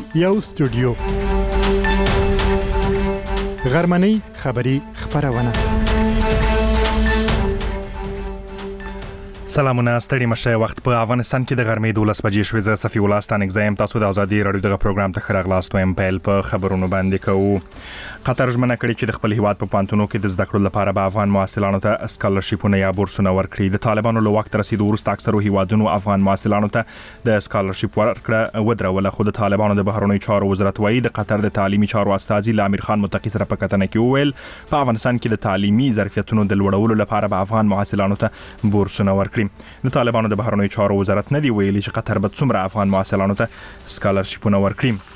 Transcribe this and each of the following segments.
یو سټوډیو غرمنۍ خبری خبرونه. سلامونه ستړي مشه. وخت په افغانستان کې د غرمې 12 بجې شوې. زه صفي الله ستانک زایم. تاسو د ازادي رادیو دغه پروګرام ته خراغلاست وایم. پیل په خبرونو باندې کوو. قطر ژمنه کړې چې د خپل هیواد په پانتونو کې د زده کړو لپاره به افغان محصلانو ته سکالرشیپونه یا بورسونه ورکړي. د طالبانو له وخت رسیدو وروسته اکثرو هیوادونو افغان محصلانو ته د سکالرشیپ ورکړه ودروله، خو د طالبانو د بهرنیو چارو وزارت وایي د قطر د تعلیمي چارو استاذي امیر خان متقی سره په کتنه کې وویل په افغانستان کې د تعلیمي ظرفیتونو د لوړولو لپاره به افغان محصلانو ته بورسونه ورکړي. د طالبانو د بهرنیو چارو وزارت نه دی ویلي چې قطر به څومره افغان محصلانو ته سکالرشیپونه ورکړي.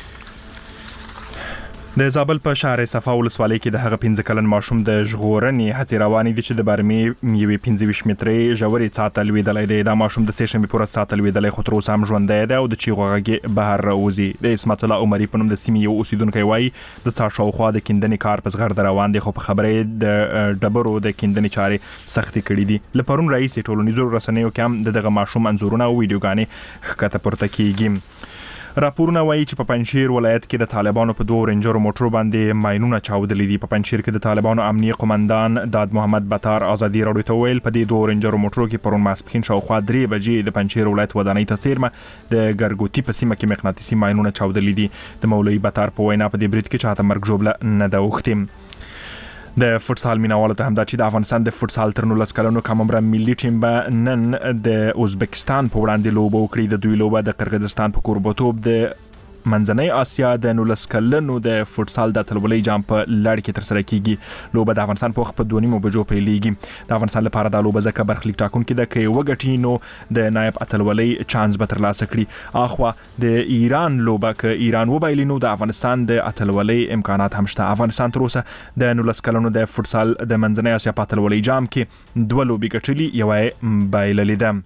د زابل په شهر صفا ولسوالۍ کې د هغه 15 کلن ماشوم د ژغورنې هڅې روانې دي چې د برمې یوې 15 مترې ژورې څاه ته لوېدلی دی. دا ماشوم د سې شنبې په ورځ څاه ته لوېدلی، خو تر اوسه هم ژوندی دی او د چیغو غږ یې بهر راوځي. د اسمت الله عمري په نوم د سیمې یو اوسیدونکی وایي د څاه شاوخوا د کیندنې کار په زغرده روان دی، خو په خبره یې د ډبرو د کیندنې چارې سختې کړي دي. له پرون راهیسې ټولنیزو رسنیو کې هم دغه ماشوم انځورونه او ویډیوګانې ښکته پورته کیږي. راپورونه وایي چې په پنجشیر ولایت کې د طالبانو په 2 رینجرو موټرو باندې ماینونه چاودلې دي. په پنجشیر کې د طالبانو امنیي قومندان داد محمد بطار ازادي رادیو ته ویل په دې 2 رینجرو موټرو کې پرون ماسپښین شاوخوا 3 بجې د پنجشیر ولایت ودانۍ ته څیرمه د ګرګوتی په سیمه کې مقناطیسي ماینونه چاودلې دي. د مولوي بطار په وینا په دې برید کې چاته مرګ ژوبله نه ده اوښتې. د فوتسال مینوالو ته هم دا چې د افغانستان د فوتسال تر 19 کلنو کممره ملي ټیم به نن د ازبکستان په وړاندې لوبه وکړي. د دوی لوبه د قرغیزستان په کوربتوب د منځنۍ آسیا د 19 کلنو د فوتسال د اتلولۍ جام په لړ کې ترسره کیږي. لوبه د افغانستان په وخت په 2:30 بجو پیلېږي. د افغانستان لپاره دا لوبه ځکه برخلیک ټاکونکې ده که وګټي نو د نایب اتلولۍ چانس به ترلاسه کړي. اخوا د ایران لوبه که ایران وبایلي نو د افغانستان د اتلولۍ امکانات هم شته. افغانستان تر اوسه د 19 کلنو د فوتسال د منځنۍ آسیا په اتلولۍ جام کې 2 لوبې ګټلي، یوه یې بایللې ده.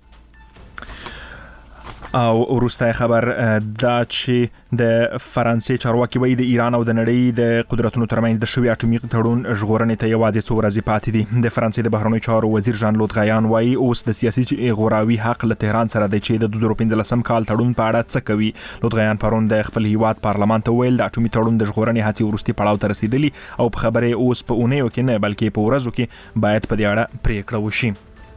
او وروسته خبر دا چې د فرانسې چارواکي وایي د ایران او د نړۍ د قدرتونو ترمنځ د شوي اټومي تړون ژغورنې ته یوازې څو ورځې پاتې دي. د فرانسې د بهرنیو چارو وزیر ژان لود غیان وایي اوس د سیاسي غوراوي حق له تهران سره دی چې د 2015 کال تړون په اړه څه کوي. لود غیان پرون د خپل هیواد پارلمان ته ویل د اټومي تړون د ژغورنې هڅې وروستي پړاو ته رسیدلي او په خبره اوس په اونیو کې نه بلکې په ورځو کې باید په دې اړه پریکړه وشي.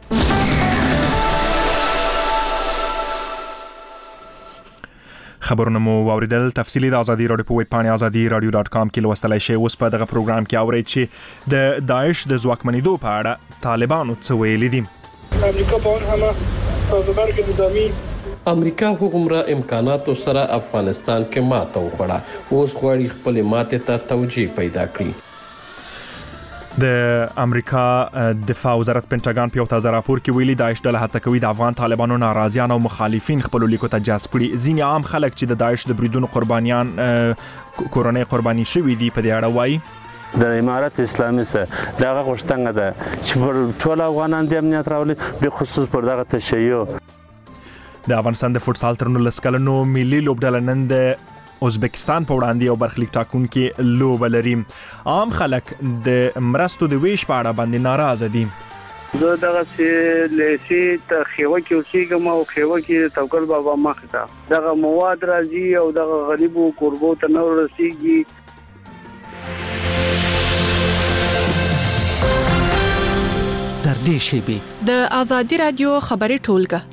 خبرونه مو واوریدل. تفصیلی د ازادي رادیو په ویب پاڼه azadi.radio.com کې لوستلای شئ. اوس په دغه پروګرام کې اورئ چې د داعش د ځواکمنېدو په اړه طالبانو څه ویلي دي. امریکا په اون همه سازوکار کې نظامی امریکا هغومره امکاناتو سره افغانستان کې ماته وخوړه، اوس غواړي خپل ماته ته توجیه پیدا کړي. د امریکا دفاع وزارت پینټاګان په یو تازه راپور کې ویلي داعش ډله هڅه کوي د افغان طالبانو ناراضیان او مخالفین خپل لیکو ته جذب کړي. ځینې عام خلک چې د داعش د بریدونو قربانیان کورنۍ قرباني شوي دي په دې اړه وایي د امارت اسلامي سره دغه غوښتنه ده چې پر ټول افغانان د امنیت راولي، به خصوص پر دغه تشیع. د افغانستان د فوتسال تر 19 کلنو ملي لوبډله نن د ازبکستان په وړاندې یو برخلیک ټاکونکې لوبه لري. عام خلک د مرستو د ویش په اړه باندې ناراضه دي. زه دغه چې لسی ته خیوه کې اوسېږم او خیوه کې توکل بابا مخ ته دغه مواد راځي او دغه غریبو قربو ته نه رسیږي. تر دې شیبې د ازادي رادیو خبري ټولګه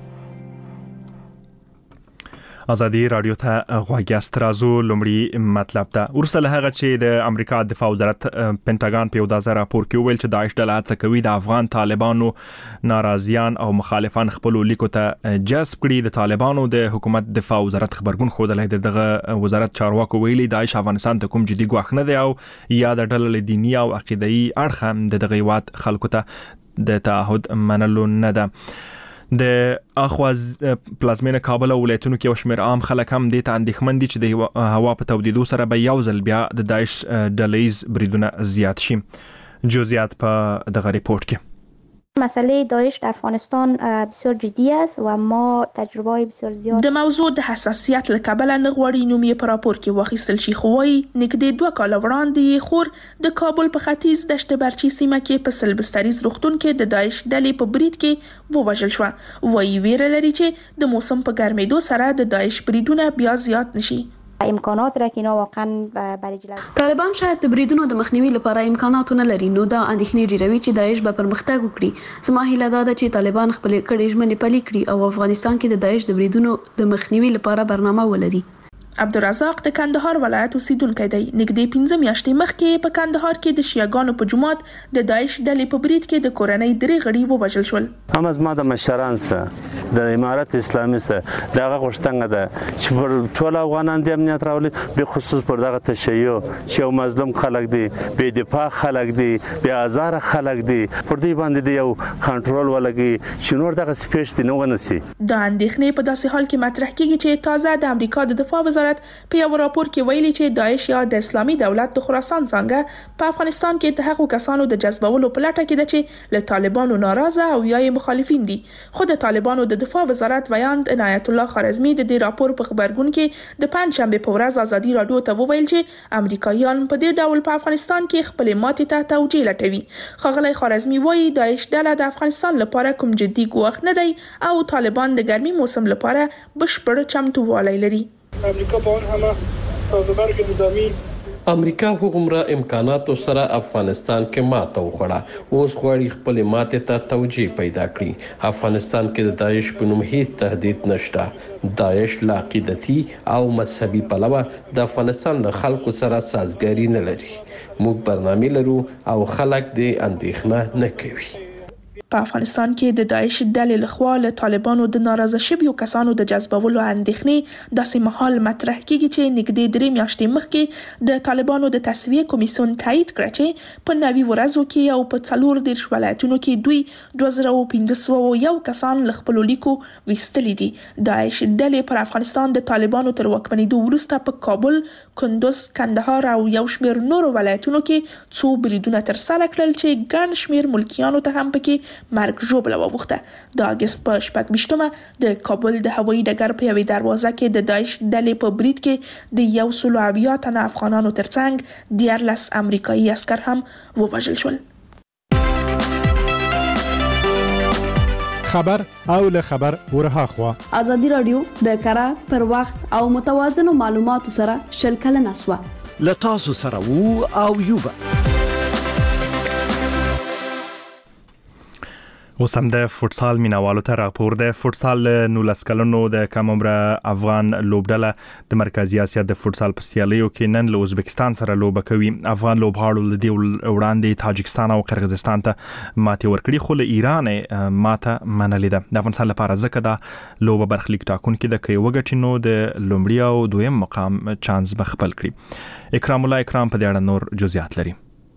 ازادي رادیو ته غوږیاست. راځو لومړی مطلب ته. وروسته له هغه چې د امریکا دفاع وزارت پینټاګان په یو تازه راپور کې ویل چې داعش ډله هڅه کوي د افغان طالبانو ناراضیان او مخالفان خپل لیکو ته جذب کړي. د طالبانو د حکومت دفاع وزارت خبرګون ښودلی دی. دغه وزارت چارواکو ویلي داعش افغانستان ته کوم جدي ګواښ نه دی او یا د ډله له دیني او عقیدایي اړخه د دغه هیواد خلکو ته د تعهد منلو نه ده. د اخواز پلازمینه کابل او ولایتونو کې یو شمېر عام خلک هم دې ته اندېښمن دي چې د هوا په تودیدو سره به یو ځل بیا د داعش ډلهیز بریدونه زیات شي. جزئیات په دغه ریپورت کې. مسئله داعش در افغانستان بسیار جدی است و ما تجربه بسیار زیاد د موضوع د حساسیت له کبله نه غواړي نوم یې په راپور کې واخیستل شي، خو وایي نږدې 2 کاله وړاندې خور د کابل په ختیځ دشت برچي سیمه کې په سلبستریز روغتون کې د داعش ډلې په برید کې ووژل شوه. وایي ویره لري چې د موسم په ګرمېدو سره د داعش بریدونه بیا زیات نشي. امکانات را که اینا واقعا برای جلو طالبان شاید د بریدونو د مخنیوي لپاره امکانات نه لري، نو دا اندېښنې ډیروي چې داعش به پرمختګ وکړي. زما هیله دا ده چې طالبان خپل کړې ژمنې پلي کړي او افغانستان کې د داعش د بریدونو د مخنیوي لپاره برنامه ولري. عبدالرزاق د کندهار ولایت اوسیدونکی دی. نږدې 15 میاشتې مخکې په کندهار کې د شیعاګانو په جماعت د داعش ډلې په برید کې د کورنۍ 3 غړي ووژل شول. هم از ما د مشران سره د امارت اسلامي سره دغه غوښتنه ده چې پر ټول افغانان د امنیت راولي، به خصوص پر دغه تشیع چې یو مظلوم خلک دي، بې دفاع خلک دي، بې آزاره خلک دي، پر دې باندې د یو کنټرول ولګي چې نور دغه سپیش دي نه ونسي. دا اندېښنې په داسې حال کې مطرح کیږي چې تازه د امریکا د دفاع وزارت په یو راپور کې ویلي چې داعش یا د اسلامي دولت د خراسان څنګه په افغانستان کې د هغو کسانو د جذبولو په لټه کې ده چې له طالبانو ناراضه او یا یې مخالفین دي. خو د طالبانو د دفاع وزارت ویاند عنایت الله خارزمی د دې راپور په خبرګون کې د پنځشنبه په ورځ ازادي رادیو ته وویل چې امریکایان په دې ډول په افغانستان کې خپل ماتې ته توجیه لټوي. ښاغلی خارزمی وایي داعش ډله د افغانستان لپاره کوم جدي ګواښ نه دی او طالبان د ګرمي موسم لپاره بشپړ چمتووالی لري. امریکا په اون همه سازوکار کې نظامی امریکا هغومره امکاناتو سره افغانستان کې ماته وخوړه، اوس غواړي خپل ماتې ته توجیه پیدا کړي. افغانستان کې د داعش په نوم هیڅ تهدید نشته. داعش له عقیدتي او مذهبي پلوه د افغانستان له خلکو سره سازګاري نه لري. موږ برنامه لرو او خلک دې اندېښنه نه کوي. په افغانستان کې د داعش ډلې لخوا له طالبانو د ناراضه شویو کسانو د جذبولو اندېښنې داسې مهال مطرح کیږي چې نږدې 3 میاشتې مخکې د طالبانو د تسویه کمیسیون تایید کړ چې په 90 ورځو کې او په 14 ولایتونو کې دوی 2501 کسان له خپل لیکو ویستلي دي. داعش ډلې پر افغانستان د طالبانو تر واکمنېدو وروسته په کابل، کندوز، کندهار او یو شمېر نورو ولایتونو کې څو بریدونه ترسره کړل چې ګڼ شمېر ملکیانو ته هم پکې مرګ ژوبله واوښته. د اګست په 26 د کابل د هوایي ډګر په یوې دروازه کې د داعش ډلې په برید کې د 180 تنه افغانانو ترڅنګ 14 امریکایي عسکر هم ووژل شول. خبر او له خبر ورها خوا ازادي رادیو د کره پر وخت او متوازن معلوماتو سره شلکل نسوه له تاسو سره وو او یوبا. اوس هم د فوټسال مینوالو ته راپور ده. فوټسال 19 کلنو د کم عمره افغان لوبډله د مرکزی اسیا د فوټسال په سیالیو کې نن له ازبکستان سره لوبه کوي. افغان لوبغاړو له دې وړاندې تاجکستان او قرغیزستان ته ماتې ورکړي، خو له ایران ماته منلې ده. د افغانستان لپاره ځکه دا لوبه برخلیک ټاکونکې ده که وګټي نو د لومړي او دویم مقام چانس به خپل کړي. اکرام الله اکرام په دې اړه نور جزئیات لري.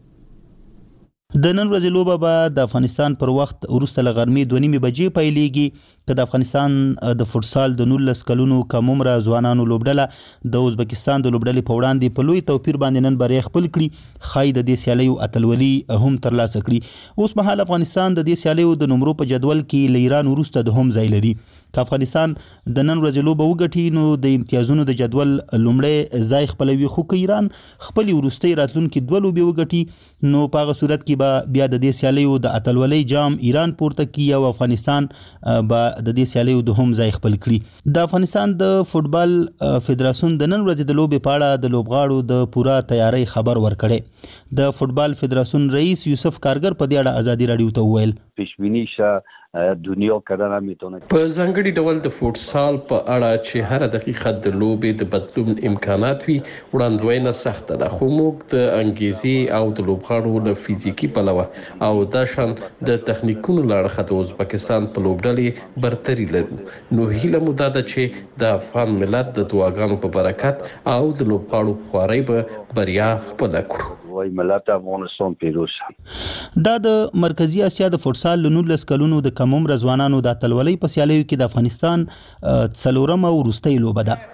د نن ورځې لوبه به د افغانستان پر وخت وروسته له غرمې 2:30 بجې پیلېږي. که د افغانستان د فوټسال د 19 کلونو کم عمره ځوانانو لوبډله د ازبکستان د لوبډلې په وړاندې په لوی توپیر باندې نن بری خپل کړي، خای د دې سیالیو اتلولي هم ترلاسه کړي. اوس مهال افغانستان د دې سیالیو د نمرو په جدول کې له ایران وروسته د هم ځای لري. که افغانستان د نن ورځې لوبه وګټي نو د امتیازونو د جدول لومړی ځای خپلوي، خو که ایران خپل وروستۍ راتلونکي 2 لوبې وګټي نو په هغه صورت کې به بیا د دې سیالیو د اتلولۍ جام ایران پورته کړي او افغانستان به د دې سیالیو د هم ځای خپل کړي. د افغانستان د فوټبال فدراسیون د نن ورځې د لوبې په اړه د لوبغاړو د پوره تیاری خبر ورکړي. د فوټبال فدراسیون رئیس یوسف کارګر په دې اړه ازادي رادیو ته وویل پیشبینی دنیا کدن میتونه په ځانګړي ډول د فوټسال په اړه چې هر دقیقه د لوبې د بدلون امکانات وي وړاندوینه سخته ده، خو موږ د انګیزې او د لوبغاړو له فزیکی پلوه او د شان د تخنیکونو لړخه د ازبکستان په لوبډلې برتري لرو. نو هیله مو ده چې د افغان ملت د دعاګانو په برکت او د لوبغاړو په خوارۍ به بریا خپل کړو. وای ملت افغانستان پیروز. دا د مرکزی اسیا د فوټسال 19 کلونو د کم عمره ځوانانو د اتلولۍ په سیالیو کې د افغانستان 4مه او وروستۍ لوبه ده.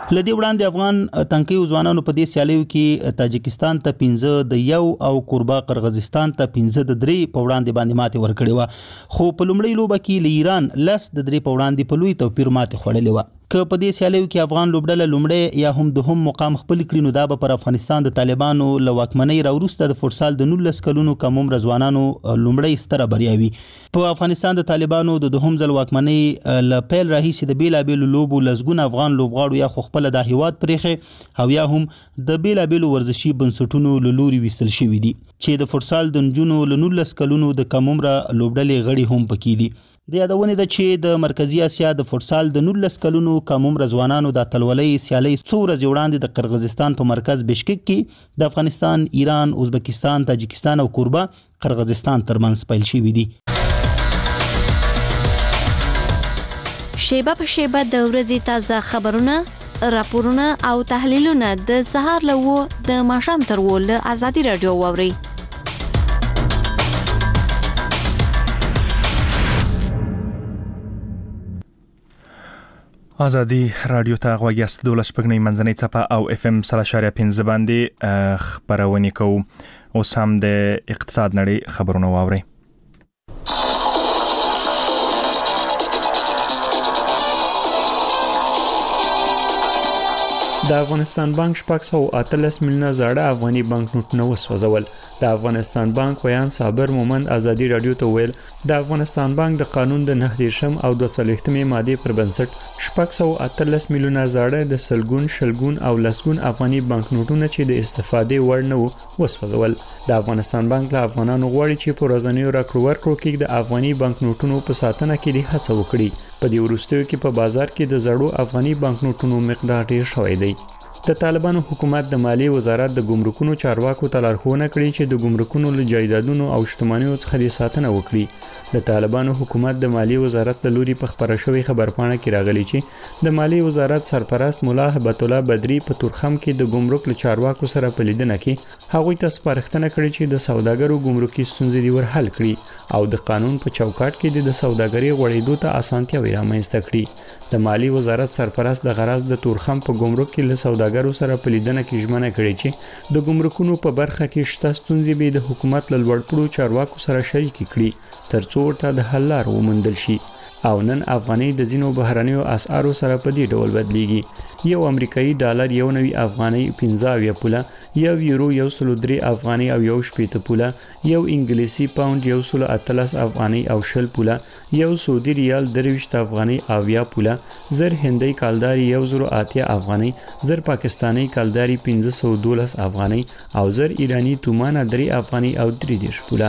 لدی وړاندې افغان تنکي ځوانانو په دې سیالیو کې تاجکستان ته 15 د 1 او قربا قرغیزستان ته 15 د 3 په وړاندې باندې ماتې ورکړې و خو په لومړی لوبه کې ل ایران لس د 3 په وړاندې په لوی توپیر ماتې خوړلې و که په دې سیالیو کې افغان لوبډله لومړی یا هم دوهم مقام خپل کړي نو دا به پر افغانستان د طالبانو له واکمنۍ راوروسته د فوټسال د 19 کلونو کم عمر ځوانانو لومړی ستره بریا وي په افغانستان د طالبانو د دوهم ځل واکمنۍ له پیل راهیسې د بیلابېلو لوبو لزګونه افغان لوبغاړو یا خو خپل د هیواد پرېخي او یا هم د بیلابېلو ورزشي بنسټونو له لوري وستل شوي دي چې د فوټسال د نجونو له 19 کلونو د کم عمر لوبډلې غړي هم پکې دي د یادونې ده چې د مرکزی اسیا د فوټسال د 19 کلونو کم عمر ځوانانو د اتلولۍ سیالۍ څو ورځې وړاندې د قرغیزستان په مرکز بشکک کې د افغانستان، ایران، ازبکستان، تاجکستان او کوربا قرغیزستان ترمنځ پیل شوي دي. شیبه په شیبه د ورځې تازه خبرونه، راپورونه او تحلیلونه د سهار له 9 د ماښام تر 10 له ازادي رادیو واورئ. ازادي رادیو ته غوږ یاست. 12 پګنۍ منځنۍ څپه او اف ام 3.5 باندې خبرونه کوو. اوس هم د اقتصاد نړۍ خبرونه واورئ. د افغانستان بانک 418 میلیونه زاړه افغاني بانکنوټونه وسوځول. د افغانستان بانک ویان صابر مومند ازادي رادیو ته ویل د افغانستان بانک د قانون د 9 او 42 ماده پر بنسټ 418 میلیونه زاړه د سلګون شلګون او لسګون افغاني بانکنوټونه چې د استفادې وړ نه وو وسوځول. د افغانستان بانک له افغانانو غواړي چې په ورځنیو راکړو ورکړو کې د افغاني بانکنوټونو په ساتنه کې د هڅه وکړي. په دې وروستیو کې په بازار کې د زړو افغاني بانکنوټونو مقدار ډیر شوی دی. د طالبانو حکومت د مالی وزارت د ګمرکونو چارواکو ته لارښوونه کړې چې د ګمرکونو له جایدادونو او شتمنیو څخه د ساتنه وکړي. د طالبانو حکومت د مالی وزارت د لوري په خبره شوی خبرپاڼه کې راغلی چې د مالی وزارت سرپرست مولا هبت الله بدری په تورخم کې د ګمرک له چارواکو سره په لیدنه کې هغوی ته سپارښتنه کړې چې د سوداګرو ګمرکي ستونزې ور حل کړي او د قانون په چوکاټ کې د سوداګرۍ غوړېدو ته اسانتیاوې رامنځته کړي. د مالی وزارت سرپرست د غرض د تورخم په ګمرک کې له سوداګرو سره په لیدنه کې ژمنه کړې چې د ګمرکونو په برخه کې شته ستونزې به د حکومت له لوړپوړو چارواکو سره شریک کړي ترڅو ورته د حل لار وموندل شي. او نن افغاني د زینو بهرنیو اسعارو سره په دې ډول بدلیږي. یو امریکایي ډالر یو نوي افغاني 15 پوله، یو یورو 103 افغاني او یو شپېته پوله، یو انګلیسي پاوند 113 افغاني او 20 پوله، یو سعودي ریال 23 افغاني او 20 پوله، زر هندۍ کالداري 108 افغاني، زر پاکستاني کالداري 512 افغاني او زر ایرانی تومانه 3 افغاني او 30 پوله.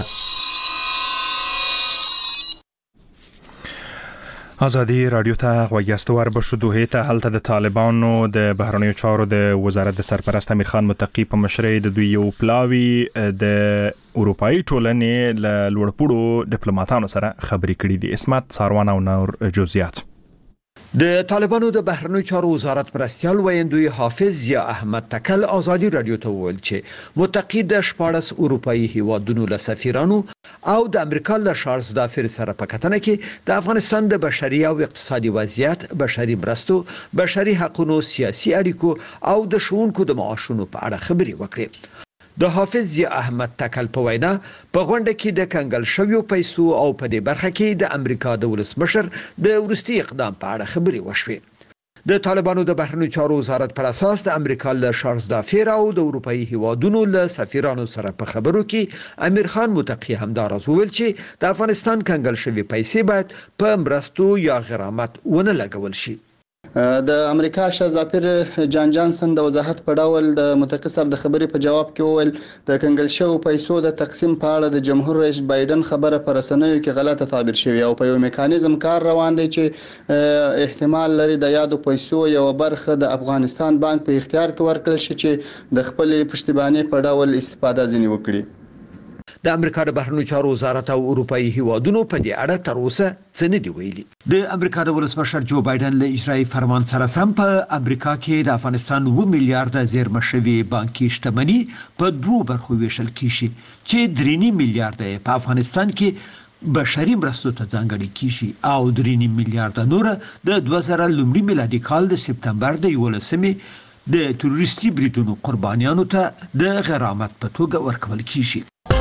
ازادي رادیو ته غوږ یاست. وربشو دوحې ته هلته د طالبانو د بهرنیو چارو د وزارت د سرپرست امیر خان متقي په مشرۍ د دوی یو پلاوی د اروپאי ټولنې له لوړپوړو ډیپلوماټانو سره خبرې کړې دي. اسمت ساروان او نور جزئیات. د طالبانو د بهرنیو چارو وزارت مرستیال ویندوی حافظ یا احمد تکل ازادي رادیو ته وویل چې متقي د 14 اروپאי هیوادونو له سفیرانو او د امریکا له شارلز دافر سره په کتنه کې د افغانستان د بشري او اقتصادي وضعیت، بشري مرستو، بشري حقوقو، سیاسي اړیکو او د شونکو د معاشونو په اړه خبرې وکړې. د حافظ یا احمد تکل په وینا په غونډه کې د کنګل شویو پیسو او په دې برخه کې د امریکا د ولسمشر د ورستي اقدام په اړه خبرې وشوې. د طالبانو د بهرنیو چارو وزارت پر اساس د امریکا له شارلز دافر او د اروپאי هیوادونو له سفیرانو سره په خبرو کې امیر خان متقي همدارس وویل چې د افغانستان کنګل شوی پیسې باید په مرستو یا غرامت ونه لګول شي. د امریکا شاهزاپیر جان جانسن د وضاحت په ډول د متقي صاحب د خبرې په جواب کې وویل د کنګل شوی پیسو د تقسیم په اړه د جمهور رئیس بایدن خبره پر رسنیو کې غلطه تعبیر شوی او په یو میکانیزم کار روان دی چې احتمال لري د یادو پیسو یو برخه د افغانستان بانک په اختیار کې ورکړل شي چې د خپل پښتیباني په ډول استفاده ځنی وکړي. د امریکا د بهرنیو چارو وزارت او اروپאי هیوادونو په دې اړه تر اوسه څه نه دی ویلي. د امریکا د ولسمشر جو بایدن له اجرایي فرمان سره سم په امریکا کې د افغانستان 2 میلیارډ زیرمه شوی بانکي شتمنۍ په 2 برخو ویشل کیږي چې 3 میلیارډ په افغانستان کې بشري مرستو ته ځانګړي کیږي او 3.5 میلیارډ نور د 2000 لومړي میلادي کال د سپتمبر د 11مې د تروریستي بریدونو قربانیانو ته د غرامت په توګه ورکول کیږي.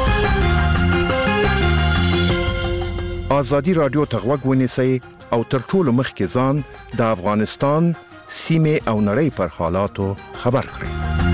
ازادي رادیو ته غوږ ونیسئ او تر ټولو مخکې ځان د افغانستان سیمه او نړۍ پر حالاتو خبر کړئ.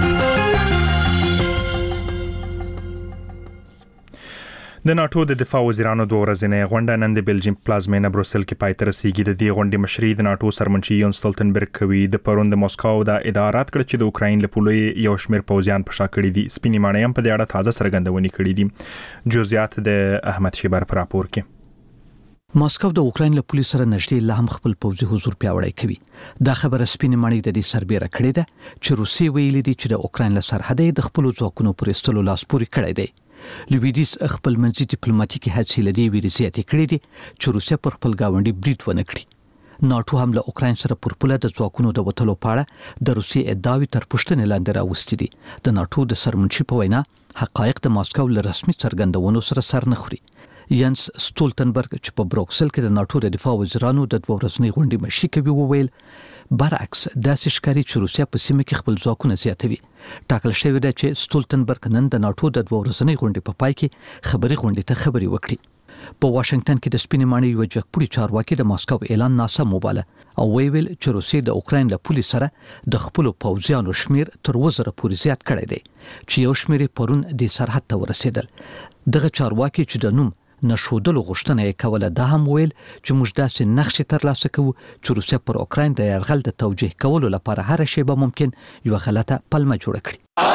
د ناتو د دفاع وزیرانو دوه ورځې غونډه نن د بلجیم پلازمینه بروسل کې پای ته رسیدي. د دې غونډې مشري د ناتو سرمنشي یون سټولټنبرګ کوي. د پرون د مسکو د ادارات کړ چې د اوکراین له پولې یو شمېر پوځیان په شا کړی دي. سپینې ماڼۍ هم په دې اړه تازه څرګندونې کړې دي. جزئیات د احمد شیبر پر راپور کې. ماسکو د اوکراین له پولیسو سره نږدې لا هم خپل پوځي حضور پیاوړی کوي. دا خبره سپینې ماڼۍ د دې سربېره کړې ده چې روسیې ویلي دي چې د اوکراین له سرحده د خپل ځواکونو پر استلو لاس پورې کړی دی. لویدیس خپل منځي ډیپلوماټیکي هڅې لدی ویریزياتې کړې دي چې روسیا پر خپل گاونډي برید ونه کړي. ناتو هم له اوکراین سره پر پوله د ځواکونو د وټلو په اړه د روسیې ادعاوې تر پوښتنې لاندې راوستې دي. د ناتو د سرمنشي په وینا حقایق د ماسکو له رسمي څرګندونو سره سر نه خوري. یانس سټولټنبرګ چې په بروکسل کې د ناتو د دفاع وزیرانو د 2 ورځنۍ غونډې مشري کوي وویل برعکس داسې ښکاري چې روسیا په سیمه کې خپل ځواکونه زیاتوي. ټاکل شوی دی چې سټولټنبرګ نن د ناتو د 2 ورځنۍ غونډې په پای کې خبري غونډې ته خبري وکړي. په واشنگټن کې د سپینې ماڼۍ یو جګپوړي چارواکي د ماسکو اعلان ناسم وباله او ویل چې روسیې د اوکراین له پولیس سره د خپل پوځیانو شمیر تر 2000 پورې زیات کړی دی چې یو شمیر پرون د سرحد ته ورسېدل. دغه چارواکي چې د نوم نشودلو غوښتنه یې کوله دا هم ویل چې موږ داسې نقشې ترلاسه کوو چې روسیا پر اوکراین د یرغل د توجیه کولو لپاره هر شیبه ممکن یو غلطه پلمه جوړ کړي.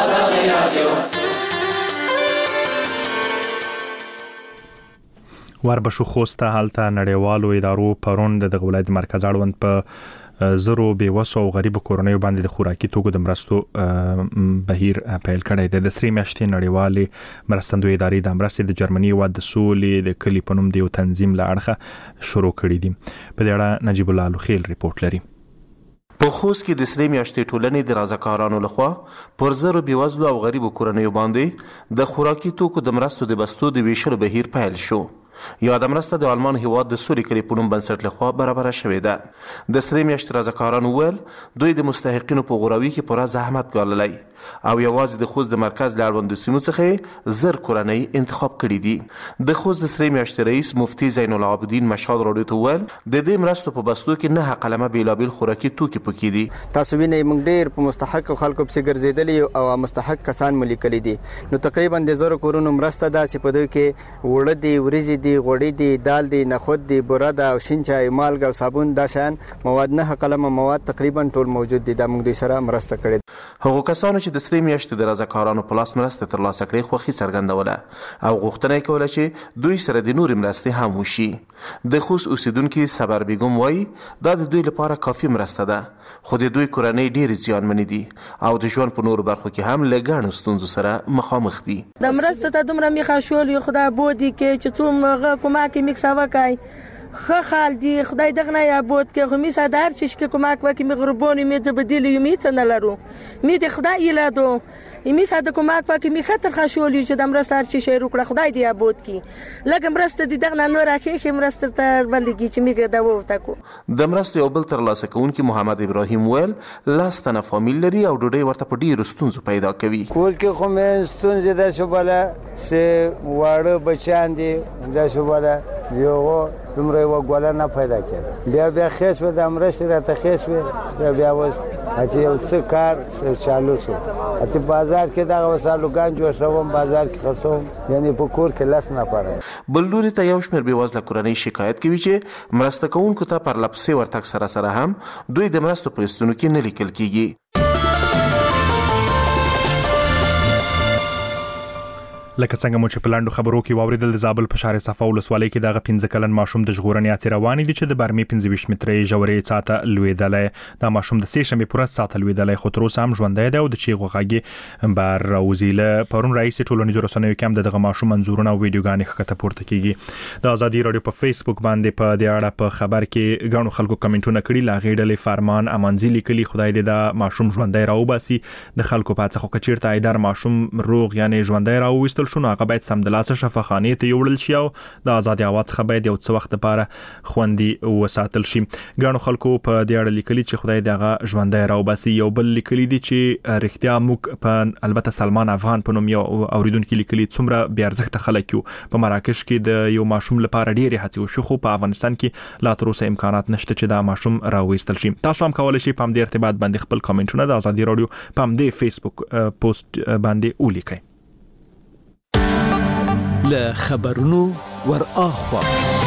وربشو خوسته حالته نړیوالو ادارو پرون د ولایت مرکز اړوند په زرو بیوسو او غریب کورنیو باندې د خوراکي توکو د مرستو بهیر پیل کړی دی. د سری میاشتې نړیوالې مرستندوی ادارې د مرستې د جرمني او د سولې د کلی په نوم د یو تنظیم له اړخه شروع کړی دي. په دې اړه نجیب الله لوخیل ریپورت لري. په خوست کې د سری میاشتې ټولنې د رضاکارانو لخوا پر زرو بیوزلو او غریب کورنیو باندې د خوراکي توکو د مرستو د بستو د ویشلو بهیر پیل شو. یا د مرسته د آلمان هیواد د سولې کلی په نوم بنسټ لخوا برابر شوې ده. د سری میاشتې رضاکارانو ویل دوی د مستحقینو په غوراوي کې پوره زحمت ګاللی او یوازې د خوست د مرکز له اړوندو سیمو څخه زر کورنۍ انتخاب کړي دي. د خوست د سری میاشتې رئیس مفتي زین العابدین مشهد راډیو ته ویل د دې مرستو په بستو کې نه قلمه بیلابیل خوراکي توکي پکې دي. تاسو وینئ موږ ډېر په مستحق خلکو پسې ګرځېدلي او مستحق کسان مو لیکلي دي. نو تقریبا د زرو کورونو مرسته ده چې په دوی کې وړه دي، وریځې دي، غوړي دي، دال دي، نخود دي، بوره ده او شین چای، مالګه او صابون دا شیان مواد نه قلمه مواد تقریبا ټول موجود دي. دا موږ دوی سره مرسته کړې. هغو کسانو چې د سری میاشتې د رضاکارانو په لاس مرسته ترلاسه کړې خوښي څرګندوله او غوښتنه یې کوله چې دوی سره د نورې مرستې هم وشي. د خوست اوسیدونکي صبر بیګم وایي دا د دوی لپاره کافي مرسته ده خو د دوی کورنۍ ډېرې زیانمنې دي او د ژوند په نورو برخو کې هم له ګڼو ستونزو سره مخامخ دي. د مرسته ته دومره میخه شولې خدای بودی کې چې څومره کمک میکسه وکړي خو خال دی خدای دغه نه یابود کې خو می صدر چې کمک وکړي می غربونی می د بدیل یو می څنګه لرو می د خدای یلادو می صد کمک وکړي می خطر خښولې چې د مرسته چې شي روکړه خدای دی یابود کې لکه مرسته دی دغه نه راخې مرسته تر بلګي چې می دا وته کو. د مرسته یو بل تر لاسه کوونکی محمد ابراهیم ویل لاستنه فامیل لري او ډوډۍ ورته په ډیرو ستونزو پیدا کوي. کور کې خو مې ستونزې ده شوباله سه واړه بچان دي دا شوباله یو دومره وګوله نه پیدا کړي بیا خېش و د امرش راته خېش و بیا وس اته یو څه کار چالو شو اته بازار کې دا وسالو ګان جوړ شوم بازار کې خرڅوم یعنی په کور کې لاس نه پاره. بلوري ته یو شمېر بېوزله کورنۍ شکایت کوي چې مرسته کوونکو ته پر لپسې ورتګ سره هم دوی د مرستو په لستونو کې نه لیکل کیږي. لکه څنګه مو چې په لاندو خبرو کې واوریدل د زابل په شهر صفا ولسوالۍ کې دغه 15 کلن ماشوم د ژغورنې هڅې روانې دي چې د برمې 15 مترې ژورې ساته لویدلې. دا ماشوم د سې شنبې پوره ساته لویدلې خو تر اوسه هم ژوندی دی او د چیغو غږ بار راوځي. له پرون رئیس ټولنیزو رسنیو کې هم دغه ماشوم منظورونه او ویډیوګانې ښکته پورته کیږي. د ازادي رادیو په فیسبوک باندې په دې اړه په خبر کې غاڼو خلکو کمنټونه کړي. لا غېډلې فرمان امانزي لیکلي خدای دې دا ماشوم ژوندی راوباسي د خلکو په څخه کچیرته ایدار ماشوم روغ یعنی ژوندی راوستل ونیول شو نو هغه باید سمدلاسه شفاخانه ته یوړل شي او د آزادي اواز څخه باید یو څه وخت لپاره خوندي وساتل شي. ګڼو خلکو په دې اړه لیکلي چې خدای دغه ژوندۍ راوباسي. یو بل لیکلي دي چې رښتیا موږ په البته سلمان افغان په نوم یو اوریدونکو لیکلي څومره بیا ارزښت خلک یو په مراکش کې د یو ماشوم لپاره ډېرې هڅې وشو خو په افغانستان کې لا تر اوسه امکانات نشته چې دا ماشوم راوېستل شي. تاسو هم کولی شئ په همدې ارتباط باندې خپل کامنټونه د آزادي رادیو په همدې فیسبوک پوسټ باندې ولیکئ. له خبرونو ور اخوا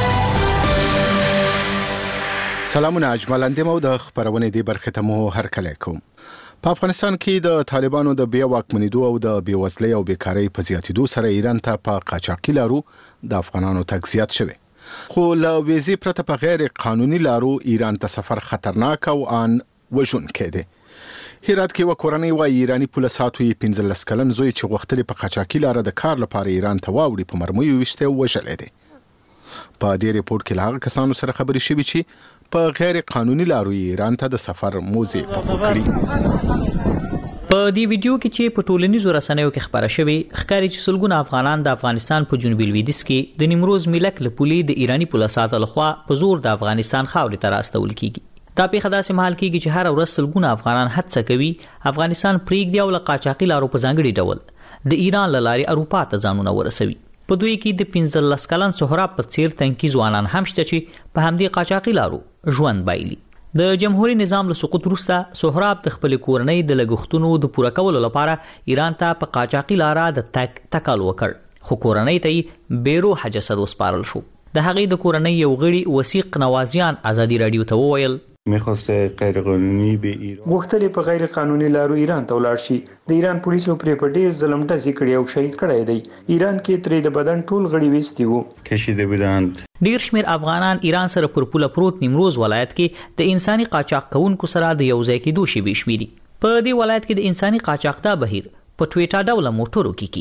سلامونه اجمل د خبرونه دی برخه ته مو هرکلی کوم. په افغانستان کې د طالبانو د بیا واکمنېدو او د بیوزلۍ او بیکارۍ په زیاتېدو سره ایران ته په قاچاقي لارو د افغانانو تګ زیات شوی. خو له ویزې پرته په غیر قانوني لارو ایران ته سفر خطرناک او ان وژونکی دی. هرات کې کورنۍ وايي ایرانی پولیساتو یې 15 کلن زوی چې غوښتلې په قاچاقي لاره د کار لپاره ایران ته واوړي په مرمیو ویشته وژلی دی. په دې ریپورت کې له هغه کسانو سره خبرې شوي چې په غیر قانوني لارو ایران ته د سفر موزې پکړي. په دې ویډیو کې چې په ټولنیزو رسنیو کې خبره شوې ښکاري چې سلګونه افغانان د افغانستان په جنوبي لویدیځ کې د نیمروز ملک له پولې د ایرانی پولیساتو لخوا په زور د افغانستان خاورې ته راستول کیږي. دا پیښه داسې مهال کیږي چې هر ورځ سلګونه افغانان هڅه کوي افغانستان پریږدي او له قاچاقي لارو په ځانګړي ډول د ایران له لارې اروپا ته ځانونه ورسوي. په دوی کې د 15 کلن سهراب په څیر تنکي ځوانان هم شته چې په همدې قاچاقي لارو ژوند بایلي. د جمهوریت نظام له سقوط وروسته سهراب د خپل کورنۍ د لګښتونو د پوره کولو لپاره ایران ته په قاچاقي لاره د تګ تکل وکړ خو کورنۍ ته بیروحه جسد وسپارل شو. د هغې د کورنۍ یو غړي وثیق نوازیان آزادي رادیو ته وویل میخواسته غیر قانوني به ایران غوښتلې په غیر قانوني لارو ایران ته ولاړ شي. د ایران پولیسو پرې په ډیر ظلم ډزې کړې او شهید کړی دی. ایران کې ترې د بدن ټول غړي ویستي وو کشیده بودند. ډیر شمیر افغانان ایران سره پر پوله پروت نیمروز ولایت کې د انساني قاچاق کوونکو سره د یو ځای کېدو شیبې شمیري. په دې ولایت کې د انساني قاچاق دا بهیر په ټویټا ډول موټرو کې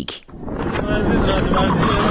کیږي.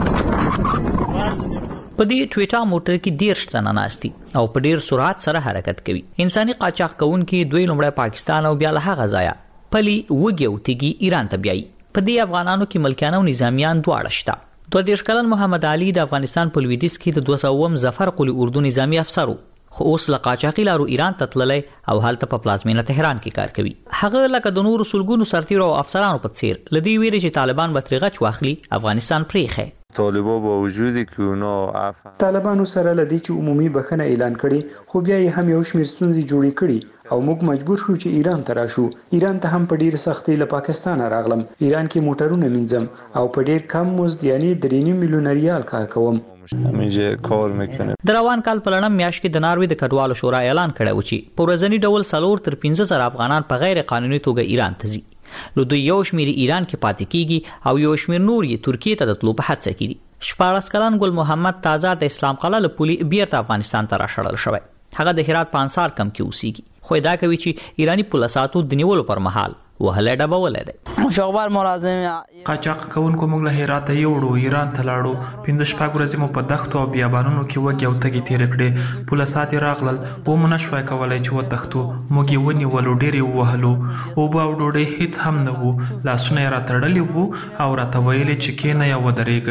په دې ټویټا موټر کې 10 تنه ناشتي او په ډیر سرعت سره حرکت کوي. انساني قاچاق کوونکي دوی لومړی پاکستان او بیا له هغه ځایه پلي وګي او تیږي ایران ته بیایي. په دې افغانانو کې ملکیان او نظامیان دواړه شته. 22 کلن محمد علي د افغانستان په لویدیځ کې د 200 ظفر قلی اردو نظامی افسر خو اوس له قاچاقي لارو ایران ته تللی او هلته په پلازمینه تهران کې کار کوي. هغه لکه د نورو سلګونو سرتیرو او افسرانو په څیر لدی ویری چې طالبان به ترغچ واخلي افغانستان پریخه. طالبان با وجودی که اونا طالبانو سره لدی چې عمومي بخنه اعلان کړي خو بیا یې هم یو شمیر ستونزې جوړې کړي او موږ مجبور شو چې ایران ته راشو. ایران ته هم په ډیر سختۍ له پاکستان راغلم. ایران کې موټرونه مینځم او په ډیر کم مزد یعنی 3 میلیون ریال کار کوم. همیشه کار میکنه. د روان کال په لړم میاشت کې د ناروې د کډوالو شورا اعلان کړی و چې په ورځنی ډول 4 تر 15 افغانان په غیر قانوني توګه ایران ته ځي. لو دوی یو شمیر ایران کې پاتې کیږي او یو شمیر نور یې ترکیه ته د تلو په هڅه کې دي. 14 کلن ګل محمد تازه د اسلام قلعه له پولې بیرته افغانستان ته راشړل شوی. هغه د هرات په انصار کم کې اوسېږي خو دا کوي چې ایرانی پولیساتو د نیولو پر مهال وهله ډبولې ده. مشغبر ملازم قاچاق کوونکو موږ له هرات یوړو ایران ته لاړو. 15 ورځې مو په دښتو او بیابانونو کې وګي او تګي تیر کړې. پولیسات راغلل او مونږ نشوای کولای چې وتښتو. موږ یې ونیولو ډېر وهلو او با ډوډۍ هیڅ هم نه وو. لاسونه را تړلې وو او راته ویل چې کینه یا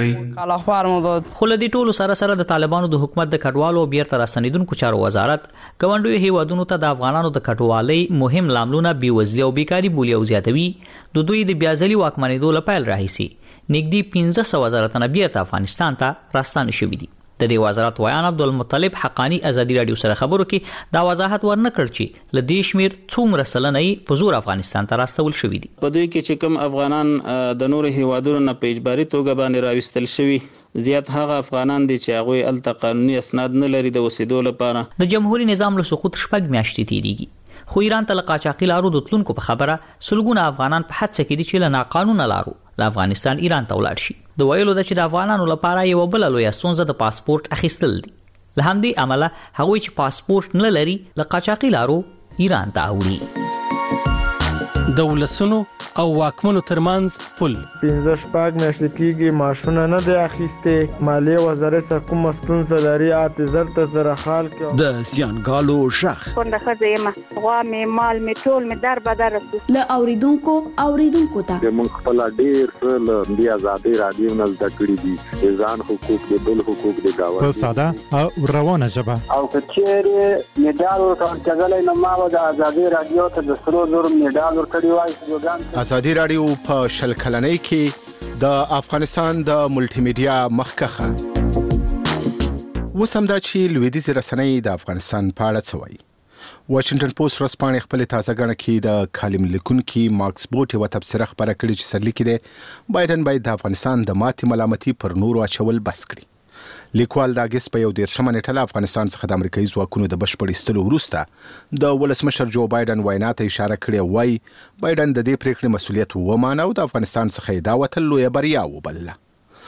ودرېږئ. خو له دې ټولو سره سره د طالبانو د حکومت د کډوالو بیرته راستنیدونکو چارو وزارت ګاونډیو هیوادونو ته د افغانانو د کډوالۍ مهم لاملونه بیوزلي او بیکاری بولی او زیاتوي. د دوی د بیازلي واکمنېدو لپاره راهیسي نږدې 15,000 تنه بیرته افغانستان ته راستانه شوي دي. د دې وزارت ویان عبدالمطلب حقانی آزادي رادیو سره خبرو کې دا وضاحت ورنکړ چې ل دې شمیر څومره سلنې په زور افغانستان ته راستول شوي دي. په دوی کې چې کوم افغانان د نور هیوادونو نه په اجباري توګه باندې راوستل شوي زیات هغه افغانان دي چې هغه الته قانوني اسناد نه لري د وسیدو لپاره. د جمهوریت نظام له سقوط شپږ میاشتې تیریږي خو ایران ته قاچاقي لارو د تلونکو په خبره سلګونه افغانان په هڅه کې دي چې له ناقانونه لارو له افغانستان ایران ته ولاړ شي. د ویلو د چې د افغانانو لپاره یو بل لوی ستونزه د پاسپورت اخیستل دي. له همدې عمله هغوی چې پاسپورت نه لري له قاچاقي لارو ایران ته وړي. د ولسونو او واکمنو ترمنځ پل. 15 میاشتې کېږي معاشونه نه دی اخیستې، مالیې وزارت څخه کومه ستونزه لري، اعتذار ته سره حال کړو. د زیانګالو غږ کونډه ښځه یم، غوا مې مال مې ټول مې در بدر رسو. له اوریدونکو ته موږ خپل ډېر څه له دې آزادۍ رادیو نه زده کړي دي، ځان حقوق د بل حقوق د گاوه په ساده او روانه ژبه. او کچېرې میډال ورکول کېدلای نو ما د آزادۍ رادیو ته د 300 میډال ورکړی وای. آزادۍ رادیو په شل کلنۍ کې د افغانستان د ملټي میډیا مخکخه وسمدا چې لویدیځ رسنۍ د افغانستان په اړه څه وایي. واشنگټن پوسټ ورځپاڼې خپل تازه غړ کې د کالم لیکونکي ماکس بوټ یو تبصره خبره کړې چې سرلیکي دی بایدن باید د افغانستان د ماتې ملامتي پر نورو اچول بس کړي. لیکوال د اگست په 11 نیټه افغانستان څخه د امریکایي ځواکونو د بشپړ ایستلو وروسته د ولسمشر جو بایدن وینا ته اشاره کړې وای بایدن د دې پریکړې مسؤلیت ومانه او د افغانستان څخه یې دا وتل لویه بریا وبلله.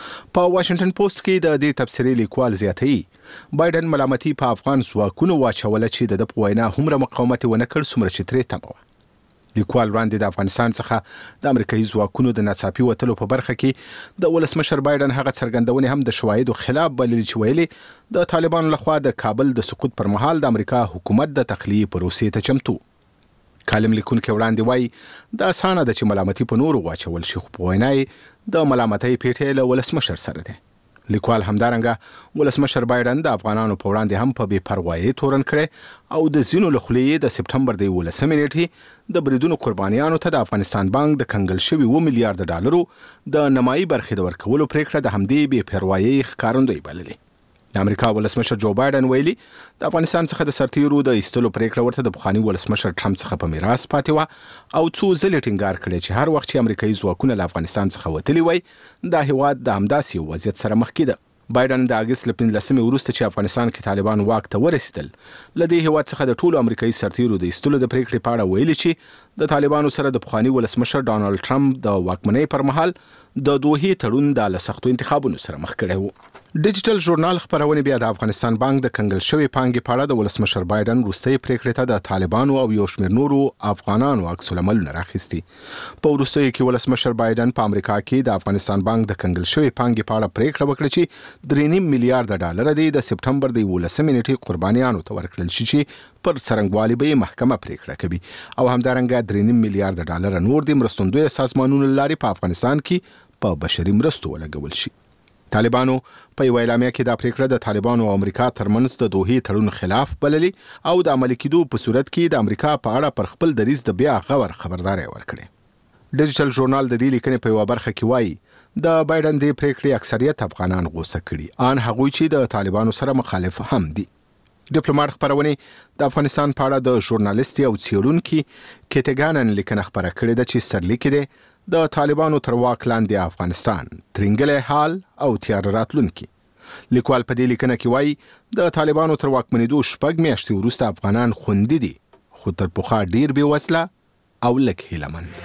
په واشنگټن پوسټ کې د دې تبصرې لیکوال زیاتوي بایدن ملامتي په افغان ځواکونو واچوله چې د وینا هومره مقاومت ونه کړ څومره چې ترې تمه وه. لیکوال وړاندې د افغانستان څخه د امریکایي ځواکونو د ناڅاپي وتلو په برخه کې د ولسمشر بایدن هغه څرګندونې هم د شواهدو خلاف بللې چې ویلي د طالبانو لخوا د کابل د سقوط پر مهال د امریکا حکومت د تخلیې پروسې ته چمتو. کالم لیکونکي وړاندې وایي د اسانه ده چې ملامتي په نورو واچول شي، خو په وینا یې د ملامتۍ پیټې له ولسمشر سره ده. لیکوال همدارنګه ولسمشر بایدن د افغانانو په وړاندې هم په بې پروایۍ تورن کړي او د ځینو له خولې د سپټمبر د 11 نیټې د بریدونو قربانیانو ته د افغانستان بانک د کنګل شوي 2 میلیارډ ډالرو د نمایي برخې د ورکولو پریکړه د همدې بې پروایۍ ښکارندوی بللې. د امریکا ولسمشر جو بایدن ویلي د افغانستان څخه د سرتیرو د ایستلو پریکړه ورته د پخواني ولسمشر ټرمپ څخه په میراث پاتې وه او څو ځلې ټینګار کړی چې هر وخت چې امریکایي ځواکونه له افغانستان څخه وتلي وای دا هیواد د همداسې یو وضعیت سره مخ کېده. بایدن د اگست له 15 وروسته چې افغانستان کې طالبان واک ته ورسېدل له دې هیواد څخه د ټولو امریکایي سرتیرو د ایستلو د پریکړې په اړه ویلي چې د طالبانو سره د پخواني ولسمشر ډانلډ ټرمپ د واکمنۍ پر مهال د دوحې تړون د له سختو انتخابونو سره مخ کړی و. ډیجیټل ژورنال خبرونه بیا د افغانستان بانک د کنګل شوی پانګې په اړه د ولسمشر بایدن وروستۍ پریکړې ته د طالبانو او یو شمېر نورو افغانانو عکس العملونه راخیستي. په وروستیو کې ولسمشر بایدن په امریکا کې د افغانستان بانک د کنګل شوی پانګې په اړه پریکړه وکړه چې 3.5 میلیارډ ډالر د سپټمبر د 11 نیټې قربانیانو ته ورکړل شي چې پر څرنګوالي به محکمه پریکړه کوي او همدارنګه 3.5 میلیارډ ډالر نور د مرستندوی سازمانونو لارې په افغانستان کې په بشري مرستو ولګول شي. طالبانو په یو اعلامیه کې دا پریکړه د طالبانو او امریکا ترمنځ د دوحې تړون خلاف بللي او د عملي کېدو په صورت کې د امریکا په اړه پر خپل دریځ د بیا غور خبرداري ورکړي. ډیجیټل ژورنال د دې لیکنې په یو برخه کې وایي د بایدن د پریکړې اکثریت افغانان غوسه کړي ان هغوی چې د طالبانو سره مخالف هم دي. ډیپلوماټ خبرونه د افغانستان په اړه د ژورنالیستي او څېړونکي کیټګانن لیکنه خبره کړې ده چې سرلیکي ده د طالبانو تر واک لاندې افغانستان ترنګلې حال او تیار راتلونکي. لیکوال په دې لیکنه کې وایي د طالبانو تر واکمنېدو 6 میاشتې وروسته افغانان خوندي دي خو تر پخوا ډیر بې وسله او لږ هیلهمند.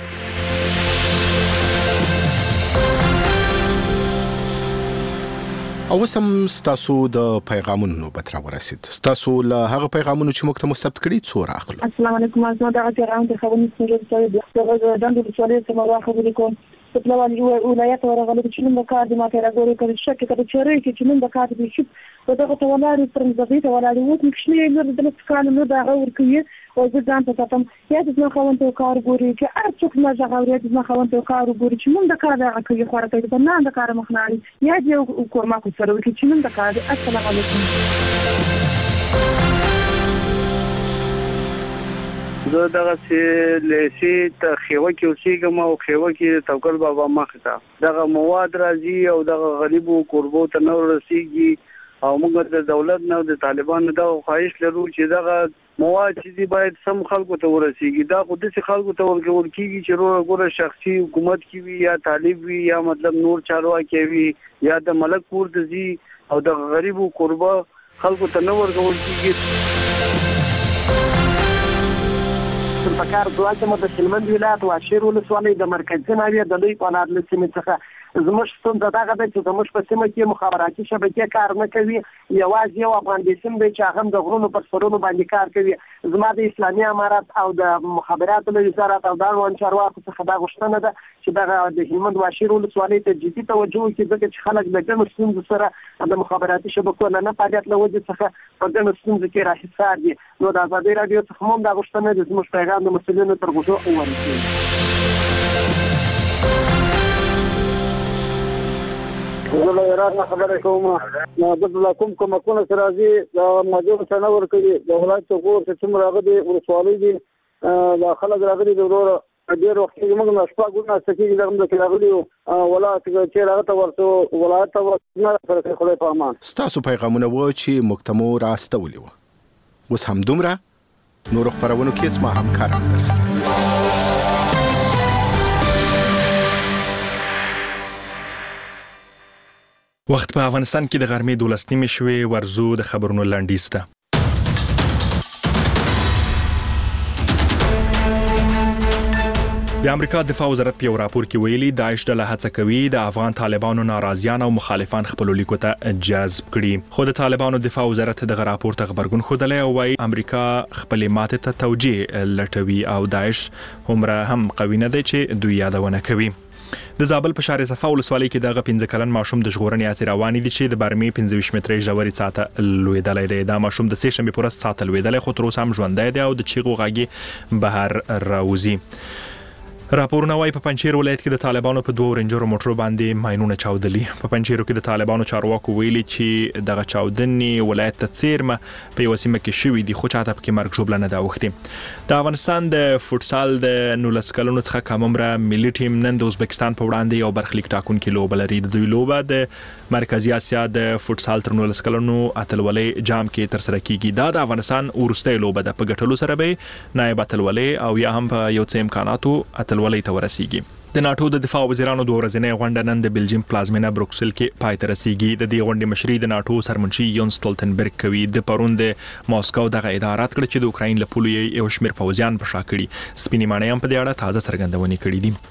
او سم ستاسو د پیغامونو نوبت را ورسید. ستاسو له هغه پیغامونو چې موږ ته مثبت کړي څو راخلو. السلام علیکم زما د احترام ته خبرې څنګه سره د دندو په اړه سم راخبرې کوم. په پلوان یو ولایت ورغلي چې نن د کار د ماته راغوري کړي شکه کړي چې نن د کار د شپ په دغه ټولاري پر مزغې ته ولادي وو چې نن د سکان نو دا اور کوي او د ځان ته تم یا د ځخون ته کار ګوري چې ارڅوک ما ځغوري د ځخون ته کار ګوري چې نن د کار د کوي خو راته د نه د کار مخناري یا د کومه کو سره چې نن د کار. السلام علیکم. زه دغه چې لسی ته خیوه کې اوسېږم او خیوه کې توکل بابا مخ ته دغه مواد راځي او دغه غریبو قربو ته نور رسیږي او موږ د دولت نه د طالبانو د خواهش لرو چې دغه مواد چې باید سم خلکو ته ورسیږي. دا خو د خلکو ته ورکول کیږي چې ګوره شخصي حکومت کی وي یا طالب وي یا مطلب نور چارواکي وي یا د ملک پور د زی او د غریبو قربا خلکو ته نور ورکول کیږي. په کار دوه چې د شلمند ولایت واشیر ولسوالۍ د مرکزي ناوې د لوی قنات لسمې څخه زموږ ستونزه دغه ده چې زموږ په سیمه کې مخابراتي شبکې کار نه کوي، یوازې یو افغان سیم دی چې هغه د غرونو پر سرونو باندې کار کوي. زما د اسلامي امارات او د مخابراتو له وزارت او د اړوند چارواکو څخه دا غوښتنه ده چې دغه د هلمند واشیر ولسوالۍ ته جدي توجه وکړي، ځکه چې خلک د ګڼو ستونزو سره د مخابراتي شبکو نه فعالیت له وجې څخه په ګڼو ستونزو کې راحصار دي. نو د ازادي راډیو څخه هم دا غوښتنه ده زموږ پیغام د مسؤلینو تر غوږو ورسوي. زه له ایران نه خبرې کوم، دلته کوم کومکونه چې راځي د مهاجرو څخه نه ورکوي، د ولایت غور چې څومره هغه دي ولسوالۍ دي د خلک راغلي دي وروره ډېر وخت کې موږ نه شپږ ګونه سکیږي دغه کې راغلي ولایت چې راغلی ته ورته ولایت ته نه فرق خدای په امان. ستاسو پیغامونه و چې مکتمو راستولي وو. اوس هم دومره نور خبرونه کې اسما همکاران درسره. وخت په افغانستان کې د غرمې 12 شوې ورزو د خبرونو لنډیز ته. د امریکا دفاع وزارت په یو راپور کې ویلي داعش ډله هڅه کوي د افغان طالبانو ناراضیان او مخالفان خپل لیکو ته جذب کړي، خو د طالبانو دفاع وزارت دغه راپور ته خبرګون خوده او وايي امریکا خپل ماته ته توجیه لټوي او داعش همره هم قوي نه دی چې دوی یادونه کوي. د زابل په شهر صفا ولسوالۍ کې دغه 15 کلن ماشوم د ژغورنې هڅې روانې دي چې د برمې 25 مترې ژورې څاته لوېدلی دی. دا ماشوم د سې شنبې په ورځ څاته لوېدلی، خو تر اوسه هم ژوندی دی او د چیغو غږ بهر راوځي. راپورونه وايي په پنجشیر ولایت کې د طالبانو په 2 رینجر موټرو باندې ماینونه چاودلي. په پنجشیر کې د طالبانو چارواکو ویلي چې دغه چاودنې ولایت ته څیرمه په یو سیمه کې شوې دي، خو چاته پکې مرګ ژوبله نه دا وختي. د افغانستان د فوټسال د 19 کلونو څخه کممره ملي ټیم نن د ازبکستان په وړاندې یو برخلیک ټاکونکې لوبه لري. د دوی لوبه د مرکزی اسیا د فوټسال تر 19 کلونو اتلولۍ جام کې تر سره کیږي. دا د افغانستان وروستۍ لوبه ده، په ګټلو سره به نایب اتلولۍ او یا هم په یو څه امکاناتو اتلولۍ ته ورسیږي. د ناتو د دفاع وزیرانو د ورځنۍ غونډه نن د بلجیم پلازمینه بروکسل کې پای ته رسیږي. د دې غونډې مشري د ناتو سرمنشي یونس ستولتنبرګ کوي. د پرون د ماسکو دغه ادارات کړ چې د اوکراین له پولو یو شمېر پوځیان په شا کړي. سپینې ماڼۍ هم په دې اړه تازه څرګندونې کړې دي.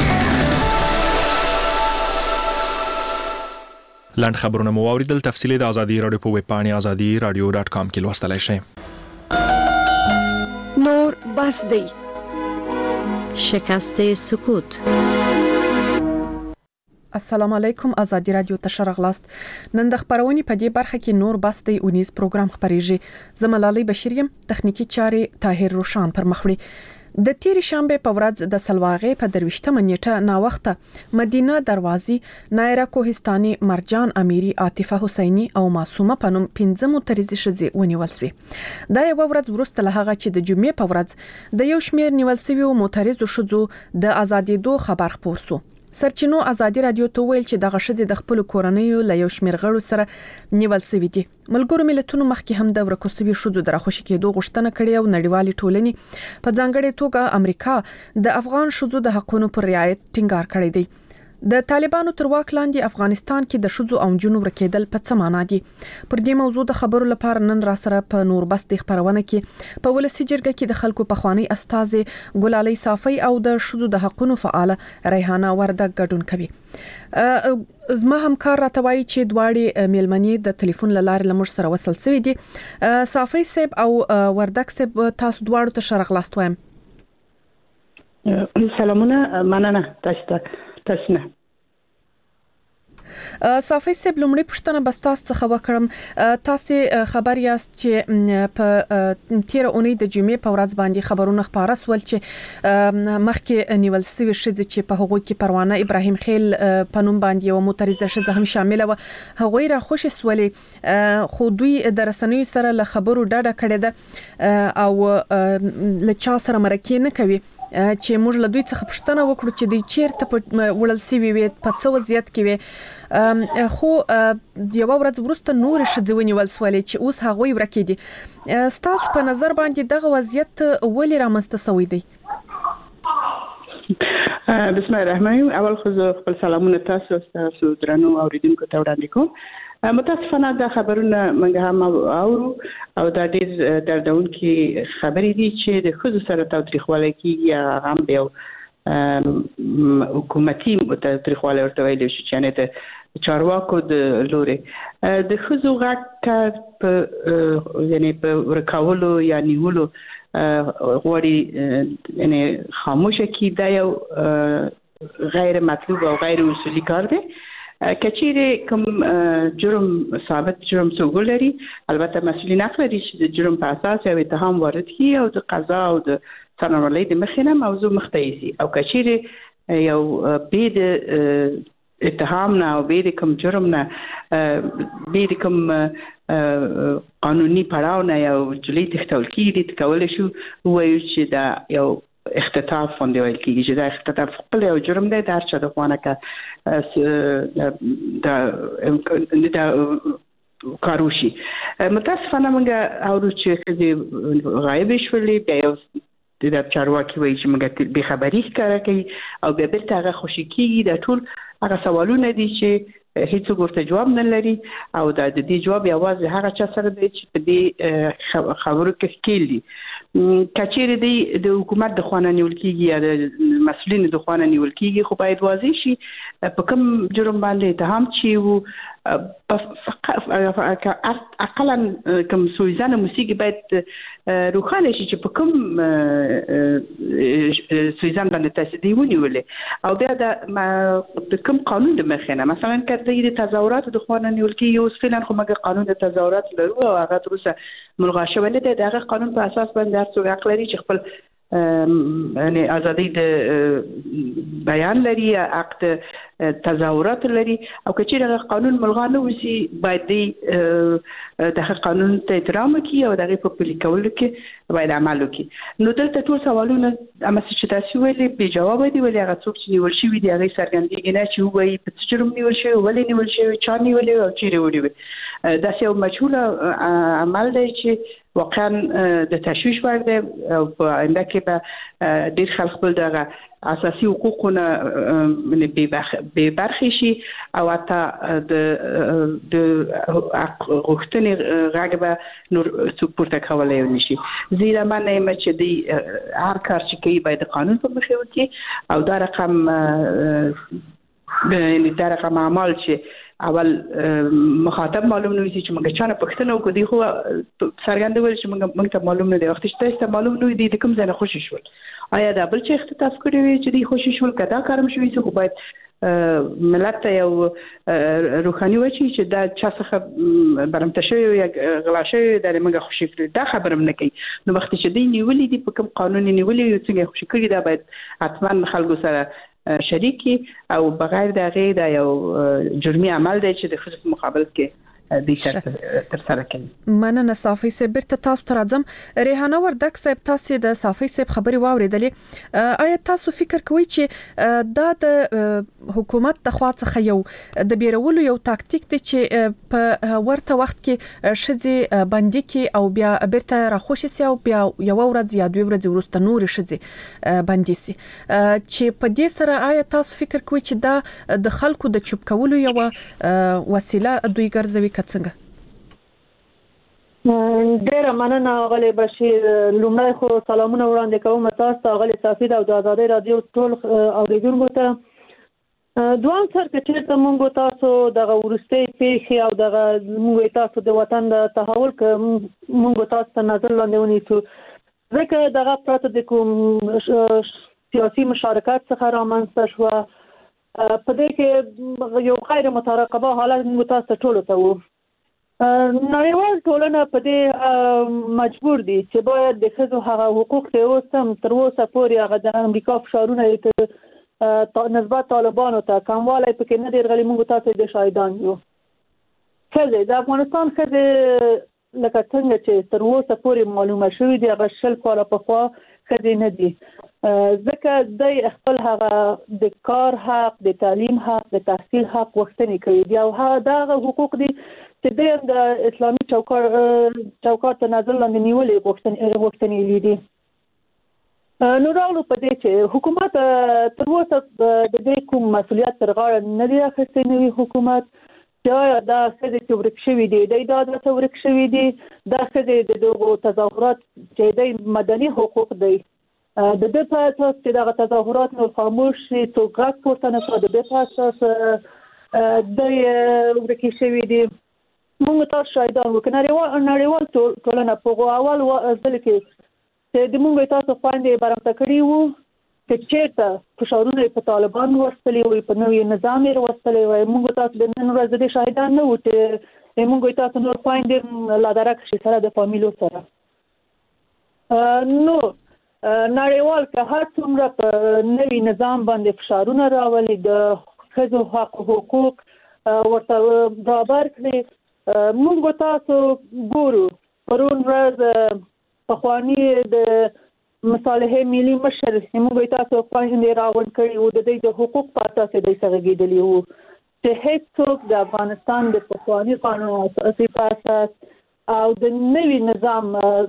لاند خبرونه مو اوریدل، تفصیلی د ازادي رادیو په ویب پاڼې azadi.radio.com کې لوستلای شئ. نور بس دی شکست سکوت. السلام علیکم، ازادي رادیو ته شرغلاست. نن د خبرونې په دې برخه کې نور بس دی اونیز پروګرام خبريږي. زملالي بشریم تخنیکی چارې طاهر روشان پر مخوړي. د تیرې شنبه په ورځ د سلواغې په 23 نیټه نا وخته مدینه دروازي، نایرا کوهستاني، مرجان امیری، عاطفه حسینی او معصومه پنوم 15 مترزي شذي ونیول شوی. دا یو ورځ وروسته له هغه چې د جمعې په ورځ د یو شمېر نیول شوی مترزو شذو د ازادي دو خبر خپور شو. سرچینو ازادي رادیو ته ویل چې دغه شذي د خپل کورنۍ له یو شمېر غړو سره نیول شوی دي. ملګرو ملتونو مخکې هم د ورکوسوي شذو د راخوشي کېدو غوښتنه کړې او نړیوالې ټولنې په ځانګړې توګه امریکا د افغان شذو د حقوقو پر رعایت ټینګار کړی دی. د طالبانو تر واک لاندې افغانستان کې د شذو او جنونو ورکېدل په څه معنا دي؟ پر دې موضوع د خبرو لپاره نن را سره په نور بس د خبرونه کې په ولسی جرګه کې د خلکو په خواني استاد ګلالي صافي او د شذو د حقوقو فعال ریحانه وردګ ګډون کوي. زما همکار راتوي چې دواړي میلمنې د ټلیفون لاره لمر سره وصل سوي دي. صافي صاحب او وردګ صاحب تاسو دواړو ته شرغلاست وایم. سلامونه، مننه تاسو نه. صافي صاحب لومړی پوښتنه بس تاسو څخه وکړم. تاسو خبر یاست چې په تیر اونۍ د جمعې په ورځ باندې خبرونه خبره سول چې مخکې نیول شوی شذ چې په هغه کې پروانه ابراهیم خیل پنوم باندې یو مترزه شذ هم شامل و، هغه را خوش سولې خو دوی د رسنیو سره له خبرو ډاډه کړي ده او لچا سره مرکه نه کوي چې موږ له دوی څخه پوښتنه وکړو چې دوی چیرته وړل سوي وي، په څه وضعیت کې وي، خو یو ورځ وروسته نور شذې ونیول سولې چې اوس هغوی ورکې دي. ستاسو په نظر باندې دغه وضعیت ولې رامنځته شوی دی؟ بسم الله الرحمن الرحیم. اول خو خپل سلامونه تاسو درنو اوریدونکو ته وړاندې کوم. متاسفانه دا خبرونه موږ هم اورو او دا ډېر دردونکي خبرې دي چې د خود سره تاریخوالي کې یا هم یو حکومتي تاریخواله ورته ویل شي چې نه ته چارواکو د لوري د خزو غاټ په یعنی په ورکاولو یا نیولو غوړي یعنی خاموشه کی دا یو غیر مطلوب او غیر اصولي کار دی کچېره کوم جرم ثابت جرم څوګل لري البته مسؤلین حق لري چې د جرم په اساس یو اتهام وارد کړي او د قضا او د سرنوشت د مخینه موضوع مختلفي او کچېره یو بيد اتهام نه او بيد کوم جرم نه بيد کوم قانوني پړاو نه یو جلي تختول کیږي تکول شو وایي چې دا یو اختطاف باندې ویل کیږي چې دا اختطاف خپل یو جرم دی د هر چا د خوانه کا دا کاروشي متاسفانه موږ اورو چې غایب شولې بیا یو د چارواکي وایي چې موږ به خبري ښکاره کوي او بیا بیرته هغه خوشي کیږي دا ټول هغه سوالونه دي چې هیڅ ورته جواب نه لري او د دې جواب یوازې هغه چا سره دی چې په دې خبرو کې ښکیل دي کچېره دی د حکومت د خوانه نیول کیږي یا د مسؤلینو د خوانه نیول کیږي خو باید واضح شي په کوم جرم باندې اتهام چي وو اقلا کوم سویزانه موسیقي باید روخانه شي چې په کوم سویزان باندې تاسو دی ونیولې او بیا د کوم قانون د مخینه مثلا کله د تظاهرات د خوانه نیول کیږي اوس فعلا خو موږ قانون د تظاهرات لرو او هغه تر اوسه ملغا شوی نه دی دغه قانون په اساس باندې هر څوک حق لري چې خپل یعنی ازادي د بیان لري حق د تظاهرات لري او کچېره قانون ملغا نه وسی باید د قانون ته احترام کوي او دغه په پلي کولو کې باید عمل وکړي نو دلته ټول سوالونه اما چې تاسو ویلي به جواب دی ولې هغه څوک چې نیول شوی دی هغه سرګندېږي نه چې وایي په جرم نیول شوی ولې نیول شوی چا نیول او چیرې وړي دا یو مجهول عمل دی چې واقعا د تشویش وړ دی او په آینده کې به ډېر خلک خپل دغه اساسي حقوقونه به برخې شي او حتی د غوښتنې غږ به نور څوک پورته کولی نشي زیرا من یم چې دی هر کار چې کوي باید قانون په مخې وکړي او دا رقم اعمال چې اول مخاطب معلوم نه وي چې موږ چانه پښتنه وکړو دی خو څرګندول چې موږ ته معلوم نه دی وخت چې تاسو معلوم نه دی د کوم ځای نه خوشی شول آیا دا بل چې اختطاف کړی وي چې دی خوشی شول کدا کارم شوی څه خو باید ملت ته یو روحاني وچی چې دا چا څخه برمته شوی یا غلا شوی د موږ خوشی کړی دا خبرم نه کوي نو وخت چې دی نیولې دی په کوم قانون نیولې څنګه خوشی کړی دا باید حتما خلکو سره شریکی او بغیر دغه دا یو جرمي عمل دی چې د خصوص مقابل کې تر سره کوي مننه صافي صاحب بیرته تاسو ته راځم ریحانه وردک صاحب تاسو د صافي صاحب خبري واوریدلې آیا تاسو فکر کوئ چې دا د حکومت د خوا څخه یو د بیرولو یو تاکتیک دی چې په ورته وخت کې شذي باندې کې او بیا بیرته راخوشي سي او بیا یو ورځ یا دوه ورځې وروسته نور شذي باندې سي چې په دې سره آیا تاسو فکر کوئ چې دا د خلکو د چوپ کولو یو وسیله دوی ګرځوي څنګه ډیره مننه غلې بشیر لومړی خو سلامونه وړاندې کوم تاسو ته غلې صافي د آزادۍ رادیو ټول اوریدونکو ته دوام سره چې موږ تاسو د ورستۍ پیښې او د موږ تاسو د وطن د تحول موږ تاسو ته نظر لاندې ونیسو ځکه دغه پرته د کوم سیاسي مشارکت څخه رامنځته شو په دې کې یو غیر مترقبه حالت موږ تاسو ټول ته وو نړیوال ټولنه په دې مجبور دي چې باید د ښځو هغه حقوق ته اوسم تر اوسه پورې هغه د امریکا فشارونه نسبت طالبانو ته کموالی پکې نه دی راغلی موږ تاسو د شاهدان یو ښځې د افغانستان ښځې لکه څنګه چې تر اوسه پورې معلومه شوي دي هغه 20 کاله پخوا ښځې نه دي ځکه دوی خپل هغه د کار حق د تعلیم حق د تحصیل حق غوښتنې کوي دي او هغه حقوق دي چې د اسلامي چوکاټ ته نظر لاندې نیولې غوښتنې لیدي نو راغلو په دې چې حکومت تر اوسه د دې کوم مسؤلیت تر غاړه نه دی اخیستی نوی حکومت چې دا ښځې چې ورک شوي دي دی دا څه ورک شوي دي دا ښځې د دغو تظاهرات چې دی مدني حقوق دی د دې په اساس چې دغه تظاهرات نور خاموش شي څوک غږ پورته نه کړي د دې په اساس د ورکی شوی دی موږ تاسو شاهدان وکړو نړیوال ټولنه په اول ځل کې چې د موږ تاسو باندې برابر کړی وو چې چېرته فشارونه په طالبان ورستلې وي په نوې نظام یې ورستلې وي موږ تاسو د نن ورځې د شاهدان نه وو چې موږ تاسو نور باندې لا درک شي سره د فامیلو سره نو نړیوال که هر څومره په نوې نظام باندې فشارونه راولي د ښځو حقوق ورته برابر کړي موږ تاسو ګورو پرون ورځ پخوانی د مصالحه ملي مشر موږ تاسو باندې راوړل کړي او د دې د حقوق په اساس د سرګیدلی وو چې هیڅ څوک د افغانستان د پخوانی قانون اساسي په اساس او د نوي نظام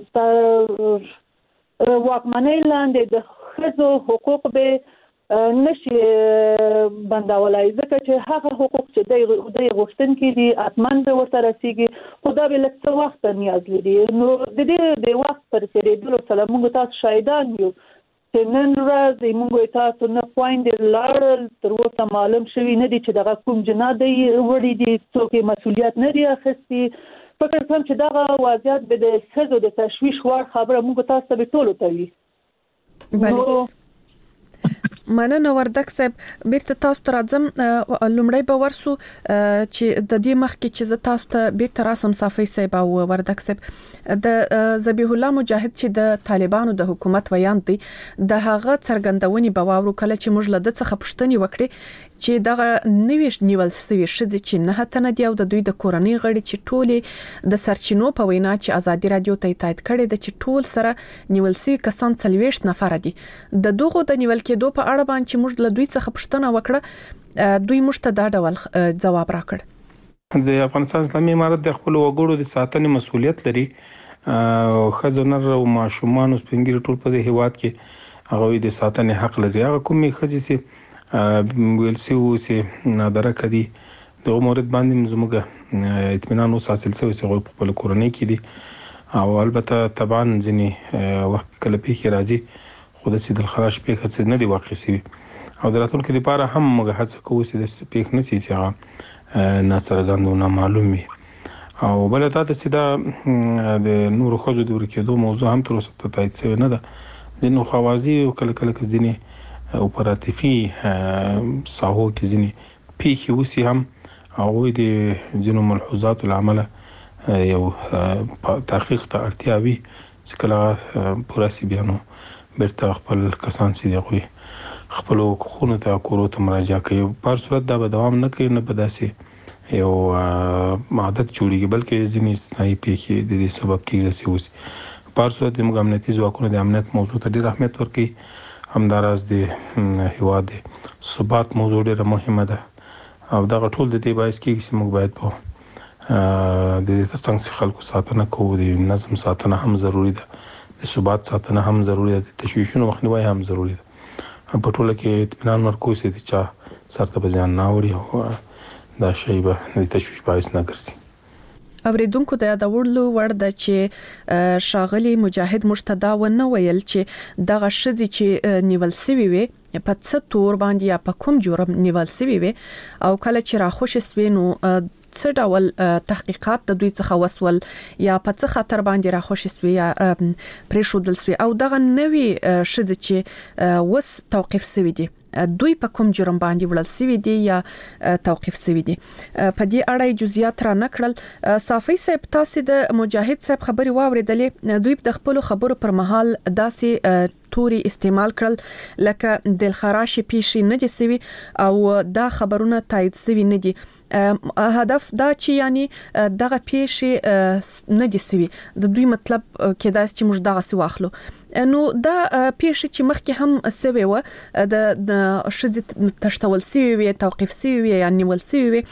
واکمنۍ لاندې د ښځو حقوق به نشي بندولای ځکه چې هغه حقوق چې د غوښتونکو دي اتمن به ورته رسیږي خو دا به لږ وخت نیاز لري نو د دې د وخت پر تیریدلو سره موږ تاسو شاهدان یو چې نن ورځ موږ تاسو نه پوینټ لاړل تر اوسه معلوم شوی نه دي چې دغه کوم جنایت دی وړي دي څوک مسؤلیت نه دی اخیستی فکر کوم چې دغه وضعیت به د ښځو د تشویش وړ خبره موږ تاسو به ټولو ته وي مننه وردک صاحب بیرته تاسو ته راځم لومړی به ورسو چې د دې مخکې چې ز تاسو ته بیرته راسم صافي صاحب او وردک صاحب د ذبیح الله مجاهد چې د طالبانو د حکومت ویان دي د هغه څرګندونې به واورو کله چې موږ له د څخه پښتني وکړي چې دغه نوې نیول سوي شذ چې نه تنه دی او د دوی د کورنۍ غړي چې ټولې د سرچینو په وینا چې ازادي رادیو ته تایید کړي د چې ټول سره نیول سوي کسان 40 نفر دي د دوغو د نیول کېدو په اړه باندې چې موږ له دوی څخه پښتنه وکړه دوی موږ ته دا ډول جواب راکړ د افغانستان اسلامي امارت د خپل وګړو د ساتنې مسؤلیت لري خزانر او ماشومان او سپینګری ټول په دې هیواد کې هغه د ساتنې حق لري هغه کومې خځې سي ویلسي او سي نادره کدي د مورد باندې زموږ اطمینان او حاصل شوی چې په خپل کورنۍ کې دي او البته طبعا ځنی وخت کله پیخي راځي خود سي د خراش پیخه څه نه دی واقع شي او د راتلونکو لپاره هم موږ هڅه کوو چې د پیخ نه سي چې ناڅرګندو نه معلومي او بل ته چې دا د نور خوځو د ورکېدو موضوع هم تر اوسه تایید شوی نه ده د نو خوازي او کله کله ځینی اپراتیفي ساحو کې ځینی پیخي وسی هم او د جنو ملحوظات العمل یو تحقیق ته اړتیا وي چې کله پورا سی بیانو برته خپل کسان چې دی خپل خونه ته کورو ته مراجعه کوي په صورت دا به دوام نه کوي نه به داسي یو عادت جوړیږي بلکې ځینې استثنایی پیښې د دې سبب کېږي چې اوس په صورت د امنیتي ځواکونو د امنیت موضوع ته ډېر اهمیت ورکوي همداراز د هیواد ثبات موضوع ډېره مهمه ده او دا ټول د دې باعث کېږي چې موږ باید په د ترڅنګ خلکو ساتنه کوو د نظم ساتنه هم ضروری ده د ثبات ساتنه هم ضروری ده د تشویشونو مخنیوي هم ضروری ده په ټوله کې اطمینان ورکوي چې چا سرته به ځان نه وړي او دا شی به د تشویش باعث نه ګرځي اوریدونکو د یادولو ور د چې شاغلي مجاهد مشتدا و نه ویل چې دغه شذ چې نیول سوي وي په څه تور باندې یا په کوم جرم نیول سوي وي او کله چې راخوش سوینو څه ډول تحقیقات د دوی څخه وسول یا په څه خطر باندې راخوش سوي یا پریښودل سوي او دغه نوې شذ چې وس توقيف سوي دي دوی په کوم جرم باندې وړل سوي دي یا توقيف سوي دي په دې اړه جزئیات را نکړل صافي صاحب تاسو د مجاهد صاحب خبري واوریدلې دوی د خپل خبرو پر مهال داسې توري استعمال کړل لکه د خراشي پیشي نه دي سوي او دا خبرونه تایید سوي نه دي هدف دا چې یعنی دغه پیشي نه دي سوي د دوی مطلب کېدای چې موږ دغه سی واخلو نو دا پیشي چې مخکې هم سوي و د شذ تشتول سوي وي توقيف سوي وي یا نیول سوي وي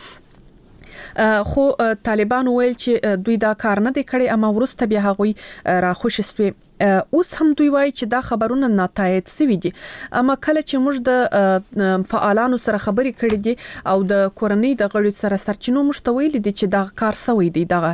خو طالبان ویل چې دوی دا کار نه دی کړی اما ورسته بیا هغوی را خوش سوي اوس هم دوی وایي چې دا خبرونه ناتایید سوي دي اما کله چې موږ د فعالانو سره خبرې کړې دي او د کورنۍ د غړو سره سرچینو موږ ته ویلي دي چې دا کار سوی دی دا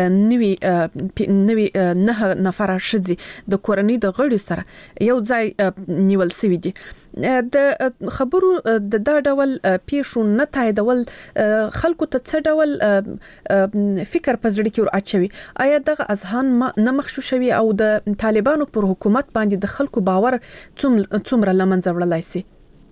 نوی نه نفر شذي د کورنۍ د غړو سره یو ځای نیول سوي دي د خبرو د ډول پیښو نه تاییدول خلکو ته څه ډول فکر پزړی کې ور اچوي آیا دغه اذهان نه مخشوشوي او د طالبانو پر حکومت باندې د خلکو باور څومره لمنځه وړلای شي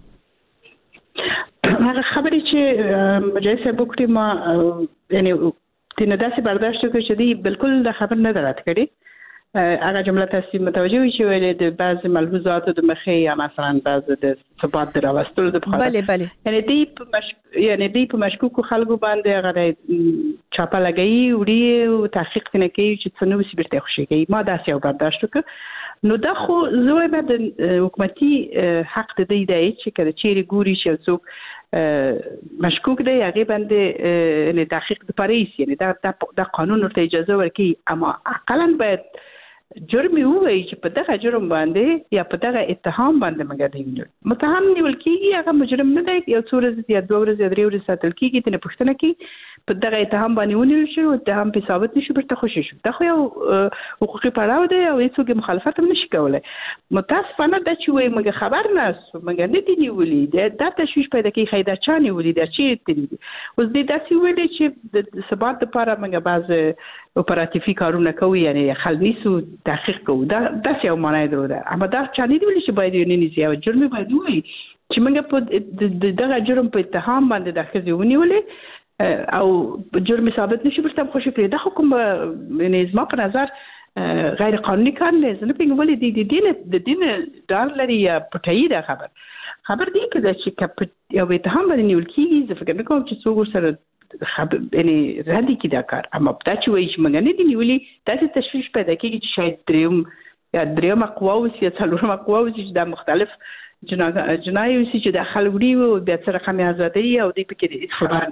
هغه خبرې چې مجلس وکړي ما یعنی تینه داسې برداشت وکړي چې دی بالکل د خبر نه درات کړي هغه جمله تاسو متوجه وي چې د بعض ملحوظات د مخې یا مثلا بعض د ثبات دراوستلو د بله بله یعنی دی په مشکوک خلکو باندې هغه چاپه لګي وړي او تحقیق نه کوي چې څنګه وسی برته خوشي کوي ما داسې یو برداشت وکړ نو دا خو زوی د حکومتي حق د دی چې کله چیرې ګوري چې څوک مشکوک دی هغه باندې نه تحقیق د پاریس یعنی دا قانون ورته اجازه ورکړي اما اقلا باید جرم وایي چې په دغه جرم باندې یا په دغه اتهام باندې مګر دی متهم نیول کیږي هغه مجرم نه دی یو څو ورځې یا 2 ورځې یا 3 ورځې ساتل کیږي ته پوښتنه کوي په دغه اتهام باندې ونیول شي او اتهام په ثابت نشي برته خوشی شو دا خو یو حقوقي پړاو دی او هیڅوک مخالفت هم نشي کولای متاسفانه د چې وایي مګر خبر نه مګر نه دی نیولې دا تشویش پیدا کوي خیدا چا نیولې دا چې تللی اوس دې داسې ویلې چې د ثبات لپاره مګر بعض اپراتیفي کارونه کوي یعنی خلنیسو تحقیق کوو دا داسې یو معنی درلوده اما دا چا نه دی چې باید یې نه نیسي او جرم باید وایي چې موږ په دغه جرم په اتهام باندې د ښځې ونیولې او جرم ثابت نشي برته خوشی کړی دا حکم یعنی زما په نظر غیر قانوني کار نه زنه پیږم ولې د دین دار لري یا پټای دا خبر دی چې یو اتهام باندې نیول کیږي زه فکر کوم چې څوک سره یعنی ردی کی دا کار اما دا چې وایي چې موږ نه دی نیولې دا تشویش پیدا کیږي چې شاید دریم اقواوس یا څلورم اقواوس چې دا مختلف جنایي وسی چې د خلګړي او د سره خمه ازادي او د پکې خبر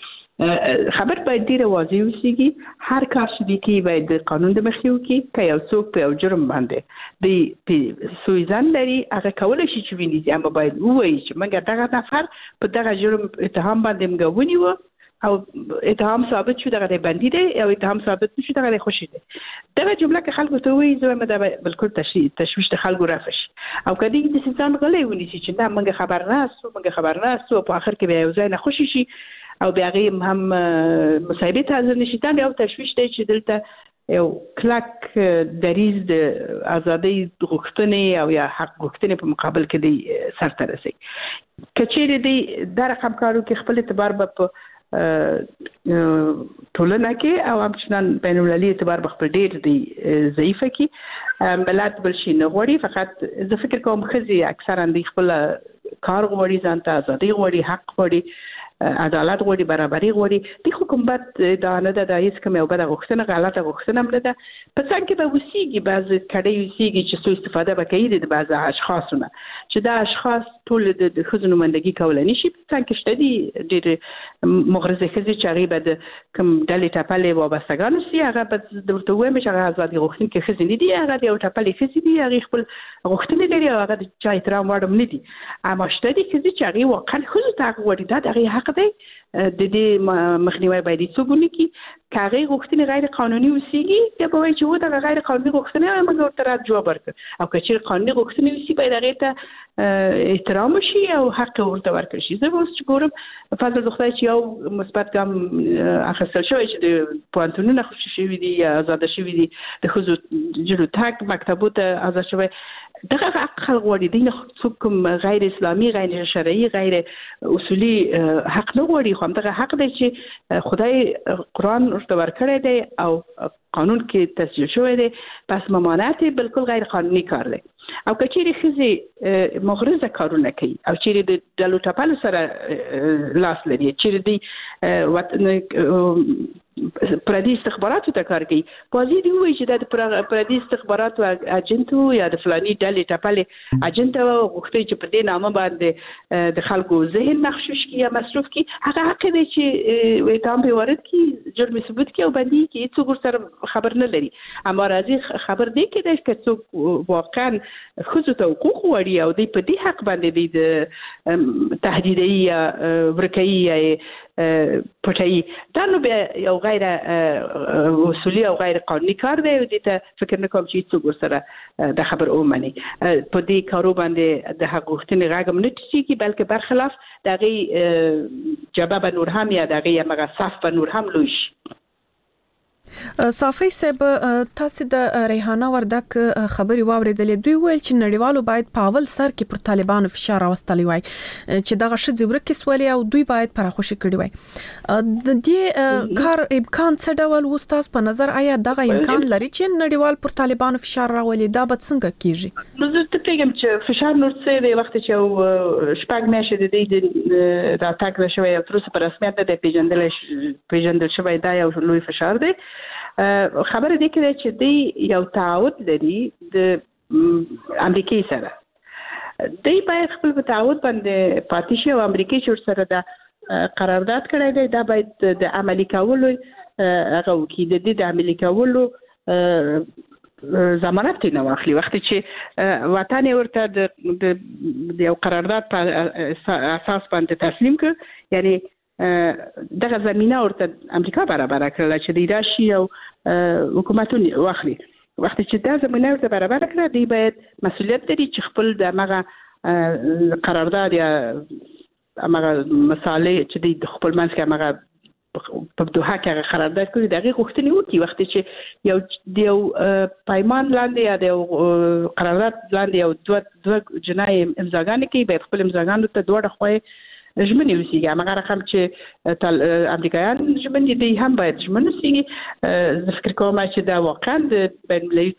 نه خبر باید ډیر واضح وسیږي هر کار چې دی باید د قانون د مخیو کې که یو څوک په یو جرم باندې د سویزن لري هغه کولای شي چې ویني اما باید وایي چې موږ دغه نفر په دغه جرم اتهام باندې موږ ونیو او اتهام ثابت شو دغه باندې دی او اتهام ثابت نشو دغه خوشی دی دغه جمله که خلکو ته وایي زه مې بالکل تشویش د خلکو رافش او کدی د سیستم غلې ونیسي چې نه موږ خبر نه سو په اخر کې به یو ځای نه خوشی شي او بیا هم مصاحبه حاضر نشي دا یو تشویش دی چې دلته یو کلک دریز د ازادي غوښتنې او یا حق غوښتنې په مقابل کې دی سرته رسي کچېره دی د رقم کارو کې خپل اعتبار په ټولنه کې او همچنان بین المللي اعتبار بخپل ډیر دی ضعیفه کې ملت بل شي نه غوړي فقط زه فکر کوم خزي اکثرا دی خپل کار غوړي ځانته ازادي غوړي حق غوړي عدالت غوړي برابرۍ غوړي د حکومت دا نه د هیڅ کوم یو بل غوښتنه غلطه غوښتنه هم نه ده په څنګه کې به وسیږي بعض کډې وسیږي چې څو استفاده وکړي د بعض اشخاصونه چې دا اشخاص ټول د خزونو مندګي کولای نشي څنګه شته دي ډېر مغرضه خزي چې هغه به کوم ډلې ټاپلې وابستګان سي هغه به درته وایم چې هغه ازادي غوښتن کې خزي نه دي هغه یو ټاپلې خزي دي هغه خپل غوښتنې لري هغه د چا احترام وړم نه دي اما شته دي خزي چې هغه واقعا خزو ته غوړي دا هغه حق دی د دې مخنیوي باید څوګونی کی کاغی غوښتنې غیر قانوني وسیږي دا به وایي چې و دا غیر قانوني غوښتنې موږ ورته رد جواب ورکړو او که چیرې قانوني غوښتنې وسی باید هغه ته احترام شي او حق ورته ورکړي شي زه اوس چې ګورم فضل د خدای چې یو مثبت ګام اخیستل شوی چې د پوهنتونونو خوشی شوي دي یا آزاد شوي دي د ښځو جلو تګ مکتبو ته آزاد شوی دغه حق غوړي دي نه کوم غیر اسلامي غیر شرعي غیر اصولي حق نه غوړي خو دغه حق دی چې خدای قرآن ورته ورکړی دی او قانون کې تسجیل شوی دی پس ممانعت بالکل غیر قانوني کار دی او کچېری خزي مغرضه کارونه کوي او چیرې د ډلو ټاپلو سره لاس لري چیرې دی پردي استخباراتو ته کار کوي پوزي دی وایي چې د پردي استخباراتو اجنټو یا د فلاني ډلې ټاپلې اجنټ غوښتي چې په دې نامه باندې د خلکو ذهن مخشوش کی یا مصرف کی هغه حق دی چې وې تام به ورد کی جرم ثبوت کی او باندې کی څوک سره خبر نه لري اما راځي خبر دی کې چې څوک واقعا خصوص حقوق وړي او د په دې حق باندې د تهدیدي یا ورکړي پټي دا نو به یو غیر اصولي او غیر قانوني کار دی د ته فکر نه کوم چې څوک سره د خبر اومني په دې کارو باندې د حقوقتنې غاګم نه چې بلکې برخلاف دغه جواب نور هم یا دغه مغه صف په نور هم لوش صافي صاحب تاسو د ریحانه وردک خبري واوریدلې دوی ویل چې نړیوالو باید په اول سر کې پر طالبانو فشار راوستلی وای چې دغه شذ ورکه سولې او دوی باید پراخوشي کړي وای د دې کار امکان څه ډول وستاس په نظر آیا دغه امکان لري چې نړیوال پر طالبانو فشار راولي دا به څنګه کیږي نو زه ته پیغام چې فشار نور څه دی وخت چې شپږ میاشتې د دې د اتاک شوی او تر اوسه په رسمیت د پیژندل شوی دا یو لوی فشار دی خبره دې کې چې دی یو تعهد لري د امریکای سره دی باید خپل تعهد باندې پاتې شي او امریکای سره د قرارداد کړی دی دا باید د عملي کولو هغه کې د عملي کولو ضمانت نه واخلي وخت چې وطن ورته د یو قرارداد په اساس باندې تسلیم کړ یعنی دغه زمينه ورته امریکا برابر کړل چې د راشي او حکومتونه واخلي وخت چې دا زمينه ورته برابر کړل دی باید مسؤلیت لري چې خپل د قرارداد یا هغه مسالې چې د خپل منځ کې هغه په دوه کې قرارداد کوي دغه غوښتنې وکړي وخت چې یو پایمان لاندې یا د قرارداد لاندې یو دوه جنای امضاګانې کوي به خپل امضاګانو ته دوه خوې ژمنې وسیږي هغه رقم چې امریکایان ژمنې دي هم باید ژمنې وسیږي زه فکر کوم چې دا واقعا د بین المللي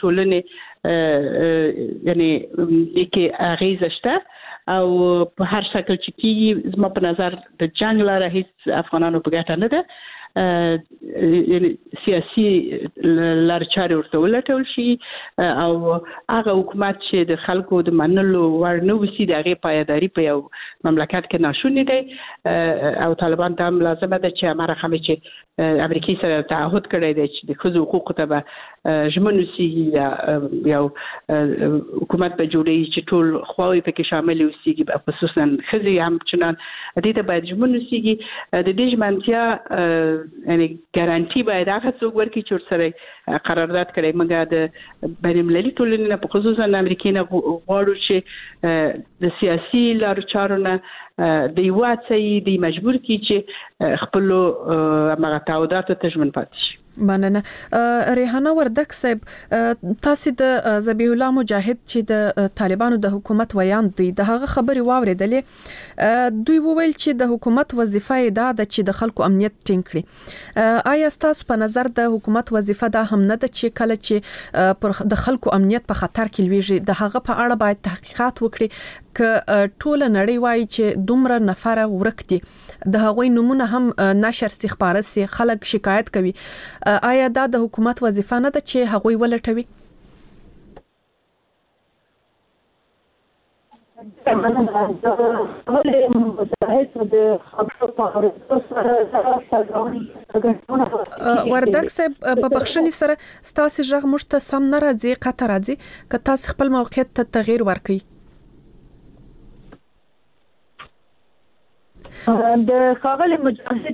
ټولنې یعنی د کې اغیزه شته او په هر شکل چې کیږي زما په نظر د جنگ لاره هیڅ افغانانو په ګټه نه ده یعنی سیاسي لارچاري ورته ولټول شي او هغه حکومت چې د خلکو د منلو ور نه وسی دغه پایداری په یو مملکت کې ناشونی دی او طالبان ته هم لازمه ده چې امر خمه چې امریکای سره تعهد کړی دی چې د خزو حقوق ته به ژمنو سي یو حکومت به جوړي چې ټول خواوې پکې شامل وسیږي خصوصا خزي هم چنان دې ته باید ژمنو سيږي د دې ژمنتیا یعنی ګارانټي باید هغه څوک ورکړي چې سره قرارداد کړي مګر د بین المللي ټولنې په خصوصا امریکای نه غواړي چې د سیاسي لارو چارو نه د یواتې د مجبور کی چې خپل هغه تعهدات ته ژمن پاتې شي مننه ریحانه وردک صاحب تاسو د ذبیح الله مجاهد چې د طالبانو د حکومت ویان دی د هغه خبري واوریدلې دوی وویل چې د حکومت وظیفه ده چې د خلکو امنیت ټینګ کړي آیا تاسو په نظر د حکومت وظیفه ده هم نه ده چې کله چې پر د خلکو امنیت په خطر کې لويږي د هغه په اړه باید تحقیقات وکړي ک ټول نړۍ وايي چې دومره نفر ورک دي د هغوی نمونه هم نشر استخبارات سي خلک شکایت کوي آیا دا د حکومت وظیفه نه ده چې هغوی ولټوي وردک صاحب په بخښنې سره ستاسو ژغ مشته سم نه راځي قطر راځي که تاسو خپل موقعیت ته تغییر ورکړئ د ښاغلي مجاهد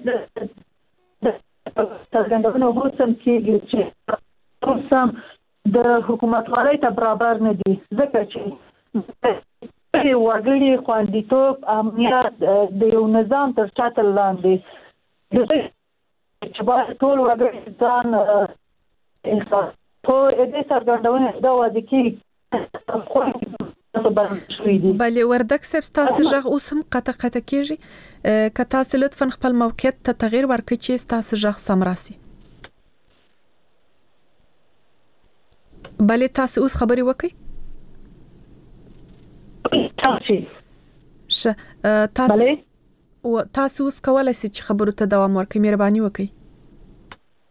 څرګندونه وروسته کېږي چې اوسم د حکومت والۍ ته برابر نه دي ځکه چې وګړي خوندیتوب امنیت د یو نظام تر چتر لاندې چې باید ټول وګړي ځان احساس په دې څرګندونه دا وایي چې بله وردک صاحب تاسو ژغ اوس هم قطع کیږي که تاسو لطفا خپل موقعیت ته تغییر ورکړئ چې تاسو ژغ سم راسي بله تاسو اوس خبري وکړئ تاسو اوس کولای شئ چې خبرو ته دوام ورکړئ مهرباني وکړئ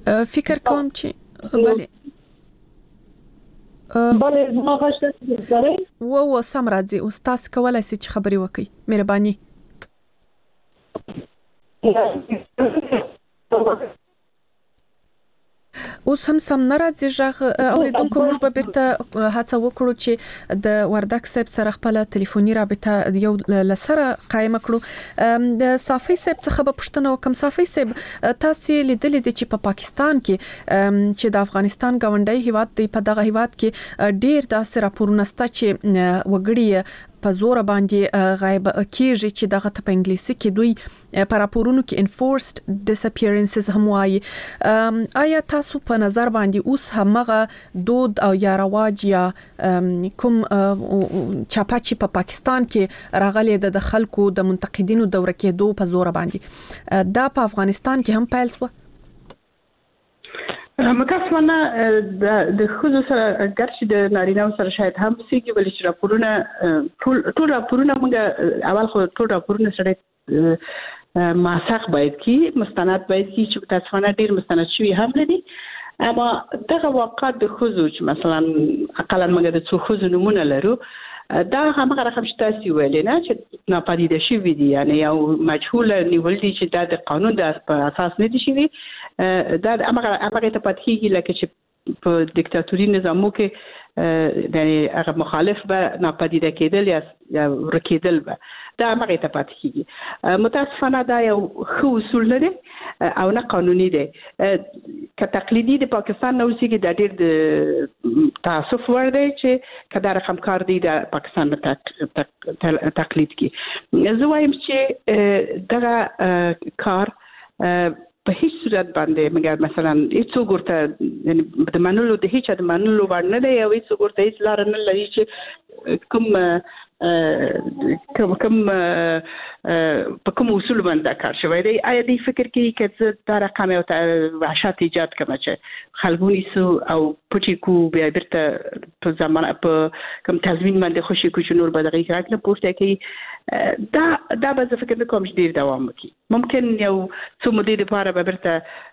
فکر کوم چې بله ما غشته زره و سم راځي او تاسو کولای شئ چې خبري وکړئ مهرباني اوس هم سم ناراضي ژغ اوریدونکو موږ به بیرته هڅه وکړو چې د وردک صاحب سره خپل ټلیفوني رابطه یو لسره قائم کړو د صافي صاحب څخه به پوښتنه وکم صافي صاحب تاسو لیدلې دي چې په پاکستان کې چې د افغانستان گاونډي هیواد دی په دغه هیواد کې ډیر داسې راپورونه سته چې وګړي په زور باندې غایب کیږي چې دغه په انګلیسي کې دوی په راپورونو کې enforced disappearances هم وایي آیا تاسو په نظر باندې اوس همغه دود او یا رواج یا کوم چاپا چې په پاکستان کې راغلي د خلکو د منتقدینو دوره کېدو په زور باندې دا په افغانستان کې هم پیل شو متاسفانه د خود سره ګرځي د نارینه سره شاید هم سیګي ولې چې راپورونه ټول راپورونه موږ اول خو ټول راپورونه سره ماسخ باید کی مستند باید کی چې متاسفانه ډیر مستند شوی هم لري اما دغه واقعات د خود چې مثلا اقلا موږ د څو خود نمونه لرو دا هغه رقم چې تاسو ویل نه چې ناپدیده شوی دي یعنی یو مجهول نیول دي چې د قانون د اساس نه دي شوی دا هغه ته پاتېږي لکه چې په دیکتاتوري نظامو کې یعنی هغه مخالف به ناپدیده کېدل یا ورکېدل به دا هغه ته پاتېږي متاسفانه دا یو خو اصول نه دی او نه قانوني دی که تقلیدي د پاکستان نو سیګي د ډېر د تاسف ور دی چې کدا رقم کار دی د پاکستان تقلید کی زه وایم چې دغه کار په هیڅ صورت باندې مګر مثلا هیڅ ورته یعنی د منلو د هیڅ د منلو باندې دی او هیڅ ورته هیڅ لار نه لري چې کوم په کوم اصول باندې کار شوی دی آیا دی فکر کوي چې دا رقم او وحشت ایجاد کړي چې خلګونی سو او پټی کو بیا بیرته په زمانه په کوم تضمین باندې خوشي کو چې نور به دغه کار نه پوښتنه کوي دا به فکر کوم چې ډیر دوام وکړي ممکن یو څو مودې لپاره به بیرته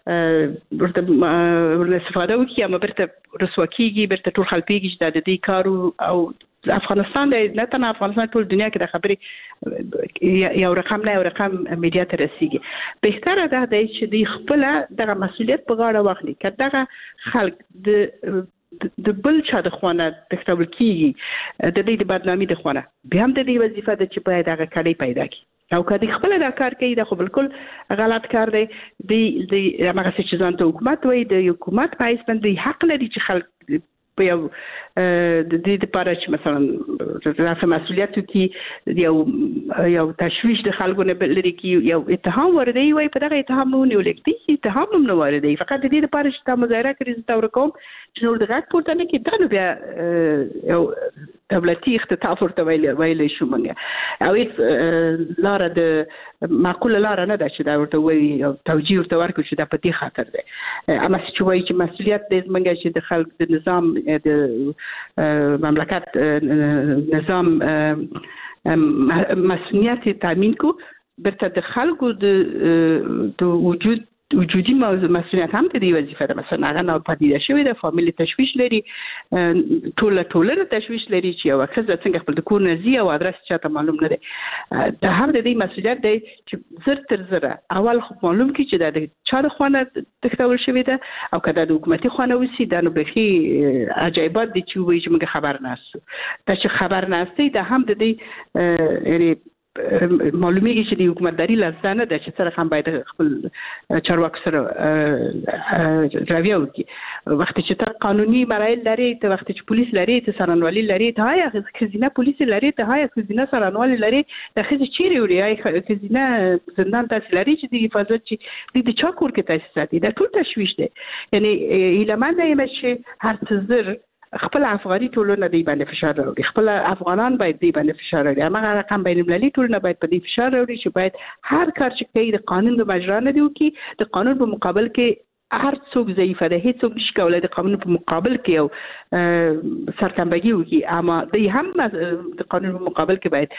استفاده وکړي اما بیرته رسوا کیږي بیرته ټول خلپیږي چې د دې کارو او افغانستان نه تنه افغانستان ټول دنیا کې د خبرې یو رقم نه یو رقم میډیا ته رسیږي بهتره ده چې د خپل دغه مسولیت په غاړه واخلي که دغه خلک د بل چا د خوانه تختول کیږي د دې د بدنامي د خوانه به هم د دې وظیفه ده چې باید هغه کړي پیدا کړي او کدی خپل دا کار کوي دا خو بالکل غلط کار دی د هغه چې ځان ته حکومت وای د حکومت پایس باندې حق لري چې خلک په یو د دې لپاره چې مثلا رافه مسولیت کی یو تشویش د خلکو نه لري کی یو اتهام ورده وي په دغه اتهام نه ولګ دي اتهام نه ورده فقط د دې لپاره چې تا مظاهره کړی زه ورکوم چې نور دغه پورته نه کې دا نو بیا یو دولتي اختطاف ورته ویل شو مونږ او لار د معقوله لار نه ده چې دا ورته وایي او توجیه ورته ورکړي چې دا په دې خاطر ده اما چې وایي چې مسولیت دې مونږ چې د خلک د نظام د مملکت نظام مسئولیت تامین کو برته د خلکو د وجودي مسئولیت هم د دې وظیفه ده مثلا هغه نه پدیده شوی د فامیل تشویش لري ټول تشویش لري چې یو ښځه څنګه خپل د کور نزي او ادرس چاته معلوم نه دی دا هم د دې مسئولیت دی چې زر تر زره اول خو معلوم کی چې د چا د خوانه تختول شوی ده او کله د حکومتي خوانه وسی دا نو به عجایبات دي چې وایي چې موږ خبر نه اسو دا چې خبر نه استي دا هم د دې یعنی معلومیږي چې د حکومتداري لاسانه ده چې سره هم باید خپل چارواکو سره راویو کی وخت چې ته قانوني مراحل لري ته وخت چې پولیس لري ته سرانوالي لري ته هاي خزینه پولیس لري ته هاي خزینه سرانوالي لري د خزې چیرې وړي هاي خزینه زندان تاسو لري چې د حفاظت چې د چا کور کې تاسیسات دا ټول تشویش دی یعنی ایلمان دی چې هر څه خپل افغاني ټولنه دی باندې فشار راوړي خپل افغانان باید دی باندې فشار راوړي هغه رقم بین المللي ټولنه باید په دې فشار راوړي چې باید هر کار چې کوي د قانون د مجرا نه دی کی د قانون په مقابل کې هر څوک ضعیف ده هیڅ څوک نشي کولای د قانون په مقابل کې او سرتنبګي وکړي اما د هم د قانون په مقابل کې باید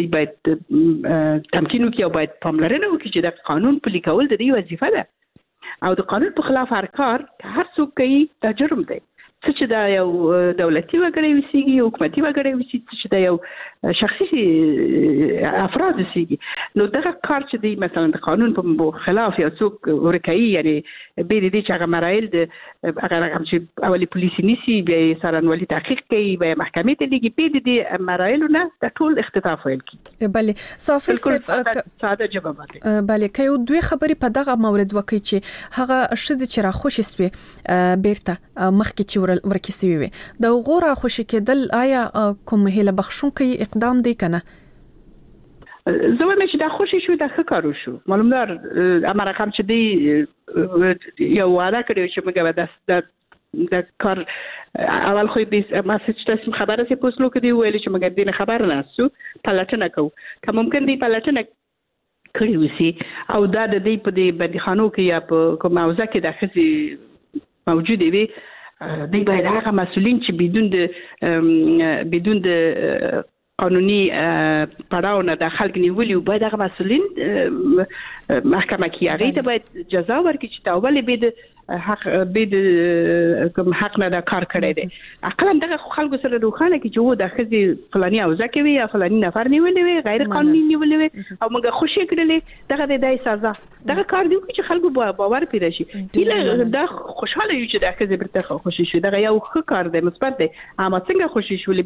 تمکین وکړي او باید پاملرنه وکړي چې د قانون پلي کول د دې وظیفه ده او د قانون په خلاف هر کار هر څوک کوي دا جرم دی. څه چې دا یو دولتي وګړي وسیږي حکومتي وګړي وسیږي چې دا یو شخصي افراد وسیږي نو دغه کار چې دی مثلا د قانون په خلاف یو څوک ورکوي یعنی به دې چې هغه مراحل د هغه رقم چې اولی پولیسي نیسي بیا سرانولي تحقیق کوي بیا محکمې ته لیږي به دې مراحلونه د ټول اختطاف ویل کی. بله صافي ساده جواب دی. بله که یو دوی خبرې په دغه مورد وکړي چې هغه شذ چې را خوشي سوي بیرته مخکې چې ورکیسي وي د غوړه خوشي کېدل آیا کوم هله بخښونکي اقدام دی کنه؟ زه وایم چې دا خوشي شو دا ښه کار وشو معلومدار امر رقم چې دی یو وعده کړی چې موږ د کار اول خو به مسج تاسو خبره سي پوسلو کړي ویل چې موږ دې خبر نه سو پلاتنه کو که ممکن دی پلاتنه کړی وسی او دا د دې په دې بندخانو کې یا په کوم موضوع کې د خزي موجود وي دی باید هغه مسؤلین چې بدون د قانوني پړاو نه د خلک نیولي باید هغه مسؤلین محکمه کې هغه ته باید جزا ورکړي چې تا ولې به کوم حق نه د کار کړی دی. عقلا دغه خلکو سره روښانه کې چې و د خزي فلاني اوزه کوي یا فلاني نفر نیولې وي غیر قانوني نیولې وي او موږ خوشي کړلې دغه د دای سزا دغه کار دی چې خلکو باور پیدا شي کله دا خوشاله یو چې د خزي برته خوشي شي دغه یو ښه کار دی مثبت دی اما څنګه خوشي شول